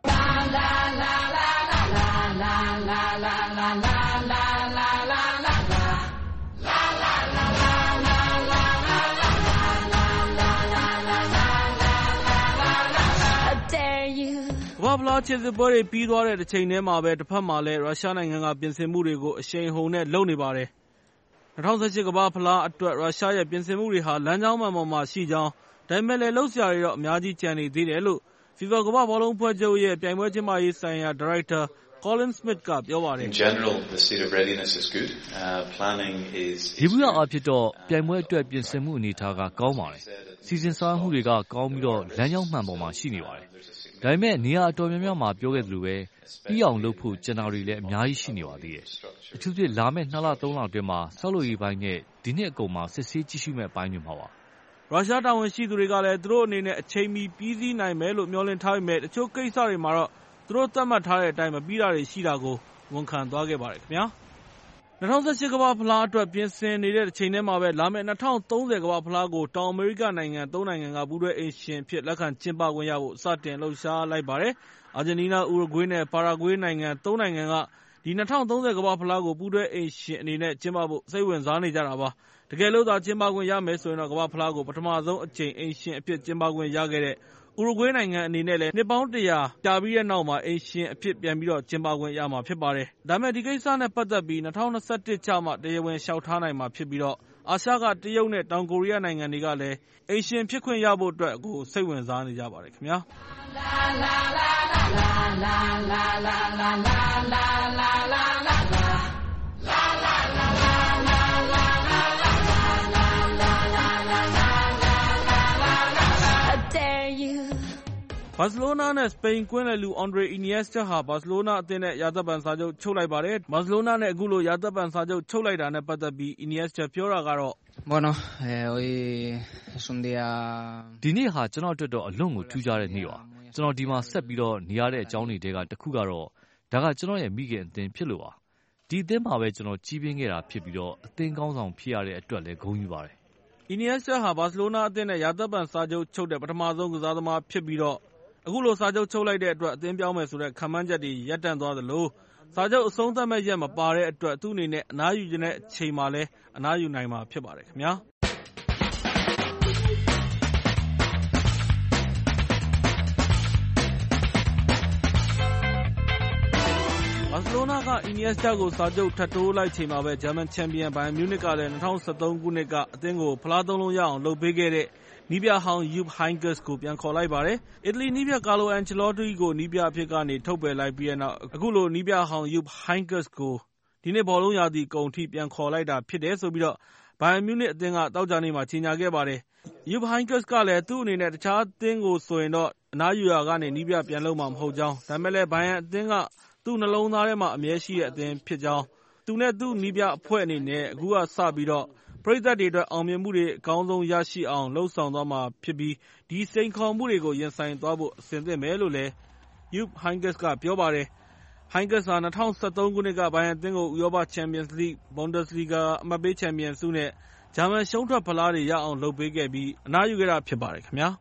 ကမ္ဘာဖလားခြေစစ်ပွဲတွေပြီးသွားတဲ့တစ်ချိန်တည်းမှာပဲတစ်ဖက်မှာလည်းရုရှားနိုင်ငံကပြင်ဆင်မှုတွေကိုအရှိန်ဟုန်နဲ့လုပ်နေပါတယ်2018ကမ္ဘာဖလားအတွက်ရုရှားရဲ့ပြင်ဆင်မှုတွေဟာလမ်းကြောင်းမှန်ပေါ်မှာရှိကြောင်းဒါပေမဲ့လည်းလှုပ်ရှားတွေတော့အများကြီးကြံနေသေးတယ်လို့ FIFA ကမ္ဘာဘောလုံးအဖွဲ့ချုပ်ရဲ့ပြိုင်ပွဲကျင်းပရေးဆိုင်ရာဒါရိုက်တာ Colin Smith ကပြောပါတယ် In general the state of readiness is good planning is ဒီဘူးရအဖြစ်တော့ပြိုင်ပွဲအတွက်ပြင်ဆင်မှုအနေထားကကောင်းပါတယ်စီစဉ်ဆောင်မှုတွေကကောင်းပြီးတော့လမ်းကြောင်းမှန်ပေါ်မှာရှိနေပါတယ်ဒါပေမဲ့နေရာအတော်များများမှာပြောခဲ့သလိုပဲပြီးအောင်လုပ်ဖို့ကျန်တာတွေလည်းအများကြီးရှိနေပါသေးတယ်အထူးသဖြင့်လာမယ့်2လ3လအတွင်းမှာဆောက်လုပ်ရေးပိုင်းနဲ့ဒီနှစ်အကုန်မှာစစ်ဆေးကြည့်ရှုမဲ့အပိုင်းတွေမှာပါရုရှားတာဝန်ရှိသူတွေကလည်းသူတို့အနေနဲ့အချိန်မီပြီးစီးနိုင်မယ်လို့မျှော်လင့်ထားပေမဲ့တချို့ကိစ္စတွေမှာတော့သူတို့သတ်မှတ်ထားတဲ့အတိုင်းမပြီးတာတွေရှိတာကိုဝန်ခံသွားခဲ့ပါတယ်ခင်ဗျာ2018ကမ္ဘာဖလားအတွက်ပြင်ဆင်နေတဲ့တစ်ချိန်တည်းမှာပဲလာမယ့်2030ကမ္ဘာဖလားကိုတောင်အမေရိကနိုင်ငံ3နိုင်ငံကပူးတွဲအိမ်ရှင်ဖြစ်လက်ခံကျင်းပခွင့်ရဖို့စတင်လှုပ်ရှားလိုက်ပါတယ်အာဂျင်တီးနားဥရုဂွေးနဲ့ပါရာဂွေးနိုင်ငံ3နိုင်ငံကဒီ2030ကမ္ဘာဖလားကိုပူးတွဲအိမ်ရှင်အနေနဲ့ကျင်းပဖို့စိတ်ဝင်စားနေကြတာပါတကယ်လို့သာကျင်းပခွင့်ရမယ်ဆိုရင်တော့ကမ္ဘာဖလားကိုပထမဆုံးအကြိမ်အိမ်ရှင်အဖြစ်ကျင်းပခွင့်ရခဲ့တဲ့ဥရုဂွေးနိုင်ငံအနေနဲ့လည်းနှစ်ပေါင်း100ကြာပြီးတဲ့နောက်မှာအိမ်ရှင်အဖြစ်ပြန်ပြီးတော့ကျင်းပခွင့်ရမှာဖြစ်ပါတယ်။ဒါပေမဲ့ဒီကိစ္စနဲ့ပတ်သက်ပြီး2021ကျမှတရားဝင်လျှောက်ထားနိုင်မှာဖြစ်ပြီးတော့အာရှကတရုတ်နဲ့တောင်ကိုရီးယားနိုင်ငံတွေကလည်းအိမ်ရှင်ဖြစ်ခွင့်ရဖို့အတွက်ကိုစိတ်ဝင်စားနေကြပါတယ်ခင်ဗျာဘာစီလိုနာနဲ့စပိန်ကွင်းလယ်လူအန်ဒရေအီနီယက်စတာဟာဘာစီလိုနာအသင်းနဲ့ရာသက်ပန်စာချုပ်ချုပ်လိုက်ပါတယ်။ဘာစီလိုနာနဲ့အခုလိုရာသက်ပန်စာချုပ်ချုပ်လိုက်တာနဲ့ပတ်သက်ပြီးအီနီယက်စတာပြောတာကတော့ Bueno, hoy es un día ဒီနေ့ဟာကျွန်တော်အတွက်တော့အလွန်ကိုထူးခြားတဲ့နေ့ပါ။ကျွန်တော်ဒီမှာဆက်ပြီးတော့နေရတဲ့အကြောင်းတွေတဲကတစ်ခုကတော့ဒါကကျွန်တော်ရဲ့မိခင်အသင်းဖြစ်လို့ပါဒီအသင်းမှာပဲကျွန်တော်ကြီးပြင်းခဲ့တာဖြစ်ပြီးတော့အသင်းကောင်းဆောင်ဖြစ်ရတဲ့အတွက်လည်းဂုဏ်ယူပါတယ်အီနီယက်စတာဟာဘာစီလိုနာအသင်းနဲ့ရာသက်ပန်စာချုပ်ချုပ်တဲ့ပထမဆုံးကစားသမားဖြစ်ပြီးတော့အခုလိုစာချုပ်ချုပ်လိုက်တဲ့အတွက်အသင်းပြောင်းမယ်ဆိုတဲ့ခံမှန်းချက်တွေရပ်တန့်သွားသလိုစာချုပ်အဆုံးသတ်မဲ့ရက်မပါတဲ့အတွက်သူ့အနေနဲ့အနားယူခြင်းတဲ့အချိန်မှာလည်းအနားယူနိုင်မှာဖြစ်ပါတယ်ခင်ဗျာဘာစီလိုနာကအီနီယက်စတာကိုစာချုပ်ထပ်တိုးလိုက်ချိန်မှာပဲဂျာမန်ချန်ပီယံဘိုင်မြူးနစ်ကလည်း2013ခုနှစ်ကအသင်းကိုဖလားသုံးလုံးရအောင်လုပ်ပေးခဲ့တဲ့နီးပြဟောင်း Jupp Heynckes ကိုပြန်ခေါ်လိုက်ပါတယ်။အီတလီနီးပြကာလိုအန်ချယ်လော်တီကိုနီးပြအဖြစ်ကနေထုတ်ပယ်လိုက်ပြီးတဲ့နောက်အခုလိုနီးပြဟောင်း Jupp Heynckes ကိုဒီနေ့ဘောလုံးရာသီကုန်ထိပြန်ခေါ်လိုက်တာဖြစ်တယ်ဆိုပြီးတော့ဘိုင်မြူးနစ်အသင်းကတောက်ကြနေ့မှာကြေညာခဲ့ပါတယ်။ Jupp Heynckes ကလည်းသူ့အနေနဲ့တခြားအသင်းကိုဆိုရင်တော့အနားယူရာကနေနီးပြပြန်လုပ်မှာမဟုတ်ကြောင်းဒါပေမဲ့လည်းဘိုင်ယန်အသင်းကသူ့နှလုံးသားထဲမှာအမြဲရှိတဲ့အသင်းဖြစ်ကြောင်းသူနဲ့သူ့နီးပြအဖွဲ့အနေနဲ့အခုကစပြီးတော့ပရိသတ်တွေအတွက်အောင်မြင်မှုတွေအကောင်းဆုံးရရှိအောင်လှုံ့ဆော်သွားမှာဖြစ်ပြီးဒီစိန်ခေါ်မှုတွေကိုရင်ဆိုင်သွားဖို့အဆင်သင့်ပဲလို့လည်း Jupp Heynckes ကပြောပါတယ်။ Heynckes ဟာ2013ခုနှစ်ကဘိုင်ယန်အသင်းကိုဥရောပချန်ပီယံစ်လိဂ်၊ဘွန်ဒက်စ်လီဂါအမှတ်ပေးချန်ပီယံဆုနဲ့ဂျာမန်ရှုံးထွက်ဖလားတွေရအောင်လုပ်ပေးခဲ့ပြီးအနားယူခဲ့တာဖြစ်ပါတယ်ခင်ဗျာ။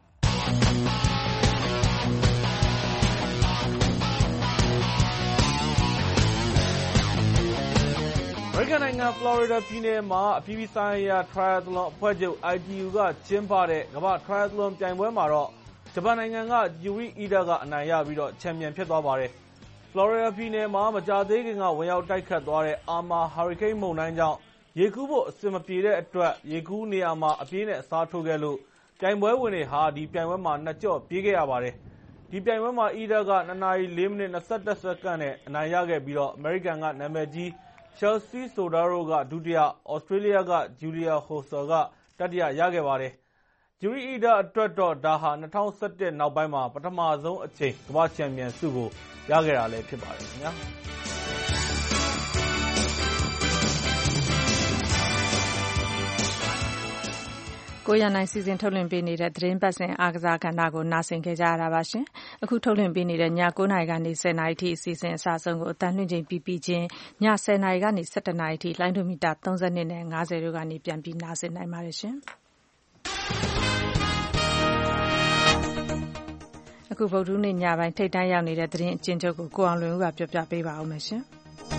အမေရိကန်နိုင်ငံဖလော်ရီဒါပြည်နယ်မှာအပြည်ပြည်ဆိုင်ရာ Triathlon အဖွဲ့ချုပ် ITU ကကျင်းပတဲ့ကမ္ဘာ့ Triathlon ပြိုင်ပွဲမှာတော့ဂျပန်နိုင်ငံက Yuri Ida ကအနိုင်ရပြီးတော့ချန်ပီယံဖြစ်သွားပါတယ်။ဖလော်ရီဒါပြည်နယ်မှာမကြာသေးခင်ကဝင်ရောက်တိုက်ခတ်သွားတဲ့ Irma ဟာရီကိန်းမုန်တိုင်းကြောင့်ရေကူးဖို့အဆင်မပြေတဲ့အတွက်ရေကူးနေရာမှာအပြေးနဲ့အစားထိုးခဲ့လို့ပြိုင်ပွဲဝင်တွေဟာဒီပြိုင်ပွဲမှာ2ကြော့ပြေးခဲ့ရပါတယ်။ဒီပြိုင်ပွဲမှာ Ida က2နာရီ4မိနစ်21စက္ကန့်နဲ့အနိုင်ရခဲ့ပြီးတော့အမေရိကန်ကနာမည်ကြီးChelsea Sodaro ကဒုတိယ၊ဩစတြေးလျက Julia Hossel ကတတိယရခဲ့ပါတယ်။ Yuri Ida အတွက်တော့ဒါဟာ2011နောက်ပိုင်းမှာပထမဆုံးအကြိမ်ကမ္ဘာ့ချန်ပီယံဆုကိုရခဲ့တာလည်းဖြစ်ပါတယ်ခင်ဗျာ။ကိုရန်နိုင်စီစဉ်ထုတ်လွှင့်ပေးနေတဲ့သတင်းပတ်စဉ်အားကစားကဏ္ဍကိုနားဆင်ခဲ့ကြရတာပါရှင်။အခုထုတ်လွှင့်ပေးနေတဲ့ည9:00နာရီကနေ10:00နာရီထိအစီအစဉ်အစဆုံးကိုအတန်းလွှင့်ချိန်ပြီးချင်းည10:00နာရီကနေ17:00နာရီထိလိုင်းဒိုမီတာ32နဲ့50တို့ကနေပြန်ပြီးနားဆင်နိုင်ပါတယ်ရှင်။အခုဗုဒ္ဓဟူးနေ့ညပိုင်းထိပ်တန်းရောက်နေတဲ့သတင်းအကျဉ်းချုပ်ကိုအောင်လွင်ဦးကပြောပြပေးပါဦးမယ်ရှင်။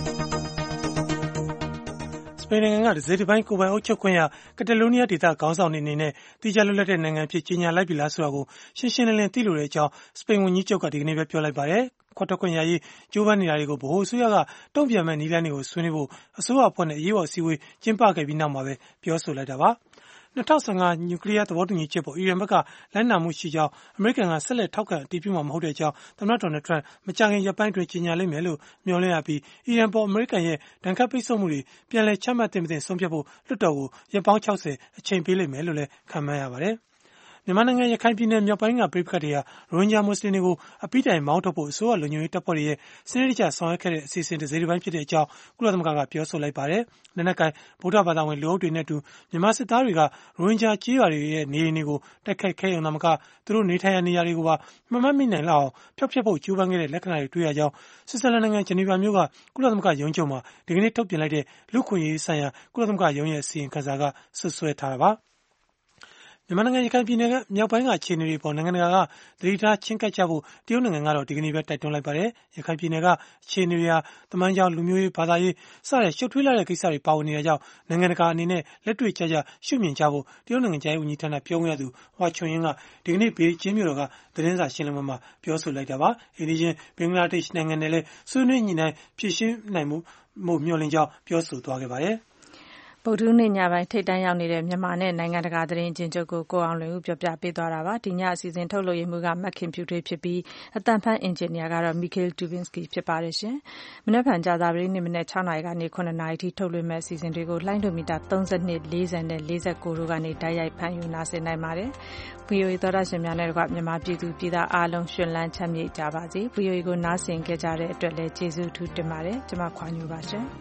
စပိန်နိုင်ငံကတစိတ်တစ်ပိုင်းကိုယ်ပိုင်အုပ်ချုပ်ခွင့်ရကက်တလိုးနီးယားဒေသခေါင်းဆောင်တွေအနေနဲ့တိကျလွတ်လပ်တဲ့နိုင်ငံအဖြစ်ကြေညာလိုက်ပြီလားဆိုတာကိုရှင်းရှင်းလင်းလင်းသိလိုတဲ့အကြောင်းစပိန်ဝန်ကြီးချုပ်ကဒီကနေ့ပဲပြောလိုက်ပါတယ်။ခွက်ထွက်ခွင့်ရရေးကြိုးပမ်းနေတာတွေကိုဗဟိုအစိုးရကတုံ့ပြန်မဲ့နည်းလမ်းတွေကိုဆွေးနွေးဖို့အစိုးရအဖွဲ့နဲ့အရေးပေါ်အစည်းအဝေးကျင်းပခဲ့ပြီးနောက်မှာပဲပြောဆိုလိုက်တာပါ။2015နျူကလ িয়ার သဘောတူညီချက်ပေါ်အီရန်ဘက်ကလိုက်နာမှုရှိကြောင်းအမေရိကန်ကဆက်လက်ထောက်ခံအတည်ပြုမှာမဟုတ်တဲ့အကြောင်းသမ္မတဒေါ်နယ်ထရန့်မကြာခင်ရက်ပိုင်းအတွင်းကြေညာလိမ့်မယ်လို့မျှော်လင့်ရပြီးအီရန်ပေါ်အမေရိကန်ရဲ့ဒဏ်ခတ်ပိတ်ဆို့မှုတွေပြန်လည်ချမှတ်သင့်မသင့်ဆုံးဖြတ်ဖို့လွှတ်တော်ကိုရက်ပေါင်း60အချိန်ပေးလိမ့်မယ်လို့လည်းခန့်မှန်းရပါတယ်။မြန်မာနိုင်ငံရခိုင်ပြည်နယ်မြောက်ပိုင်းကပဋိပက္ခတွေကရိုဟင်ဂျာမွတ်စလင်တွေကိုအပိတိုင်မောင်းထုတ်ဖို့အစိုးရလုံခြုံရေးတပ်ဖွဲ့တွေရဲ့စနစ်တကျဆောင်ရွက်ခဲ့တဲ့အစီအစဉ်တစ်စိတ်တစ်ပိုင်းဖြစ်တဲ့အကြောင်းကုလသမဂ္ဂကပြောဆိုလိုက်ပါတယ်။လက်နက်ကိုင်ဗုဒ္ဓဘာသာဝင်လူအုပ်တွေနဲ့အတူမြန်မာစစ်သားတွေကရိုဟင်ဂျာကြေးရွာတွေရဲ့နေအိမ်တွေကိုတိုက်ခိုက်ခဲ့ရုံသာမကသူတို့နေထိုင်ရာနေရာတွေကိုပါမမှတ်မိနိုင်လောက်အောင်ဖျောက်ဖျက်ဖို့ကြိုးပမ်းခဲ့တဲ့လက္ခဏာတွေတွေ့ရကြောင်းဆွစ်ဇာလန်နိုင်ငံဂျနီဗာမြို့ကကုလသမဂ္ဂရုံးချုပ်မှာဒီကနေ့ထုတ်ပြန်လိုက်တဲ့လူ့အခွင့်အရေးဆိုင်ရာကုလသမဂ္ဂရုံးရဲ့အစီရင်ခံစာကဆွဆွဲထားတာပါ။မြန်မာနိုင်ငံရခိုင်ပြည်နယ်ကမြောက်ပိုင်းကအခြေအနေတွေပေါ်နိုင်ငံတကာကသတိထားချင်းကပ်ကြဖို့တရုတ်နိုင်ငံကတော့ဒီကနေ့ပဲတိုက်တွန်းလိုက်ပါတယ်။ရခိုင်ပြည်နယ်ကအခြေအနေတွေဟာသမိုင်းကြောင်းလူမျိုးရေးဘာသာရေးစတဲ့ရှုပ်ထွေးလာတဲ့ကိစ္စတွေပါဝင်နေတာကြောင့်နိုင်ငံတကာအနေနဲ့လက်တွေ့ကျကျရှုမြင်ကြဖို့တရုတ်နိုင်ငံခြားရေးဝန်ကြီးဌာနပြောခွင့်ရသူဟွာချွန်ယင်းကဒီကနေ့ဘေကျင်းမြို့တော်ကသတင်းစာရှင်းလင်းပွဲမှာပြောဆိုလိုက်တာပါ။အိန္ဒိယဘင်္ဂလားဒေ့ရှ်နိုင်ငံနဲ့လည်းဆွေးနွေးညှိနှိုင်းဖြေရှင်းနိုင်မှုမျှော်လင့်ကြောင်းပြောဆိုသွားခဲ့ပါတယ်။ဗုဒ္ဓဟူးနေ့ညပိုင်းထိပ်တန်းရောက်နေတဲ့မြန်မာနဲ့နိုင်ငံတကာသတင်းအကျဉ်းချုပ်ကိုအောင်လွင်ဦးပြောပြပေးသွားတာပါ။ဒီညအစီအစဉ်ထုတ်လုပ်ရေးမှူးကမက်ခင်ဖြူထွေးဖြစ်ပြီးအသံဖန်အင်ဂျင်နီယာကတော့မီကေးတူဘင်းစကီဖြစ်ပါတယ်ရှင်။မနက်ဖြန်ကြာသပတေးနေ့မနက်6နာရီကနေ9နာရီထိထုတ်လွှင့်မဲ့အစီအစဉ်တွေကိုလှိုင်းဒိုမီတာ32 40နဲ့49တို့ကနေတိုက်ရိုက်ဖန်ယူနာဆင်နိုင်ပါတယ်။ VOA သောတာရှင်များနဲ့တကွမြန်မာပြည်သူပြည်သားအားလုံးရှင်လန်းချမ်းမြေ့ကြပါစေ။ VOA ကိုနားဆင်ကြတဲ့အတွက်လည်းကျေးဇူးထူးတင်ပါတယ်။ကျွန်မခွာညိုပါရှင်။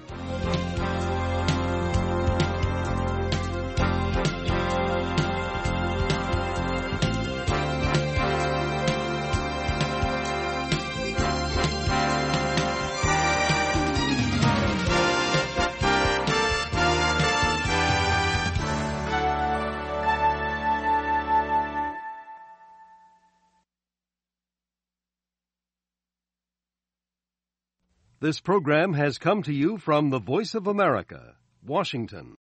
This program has come to you from the Voice of America, Washington.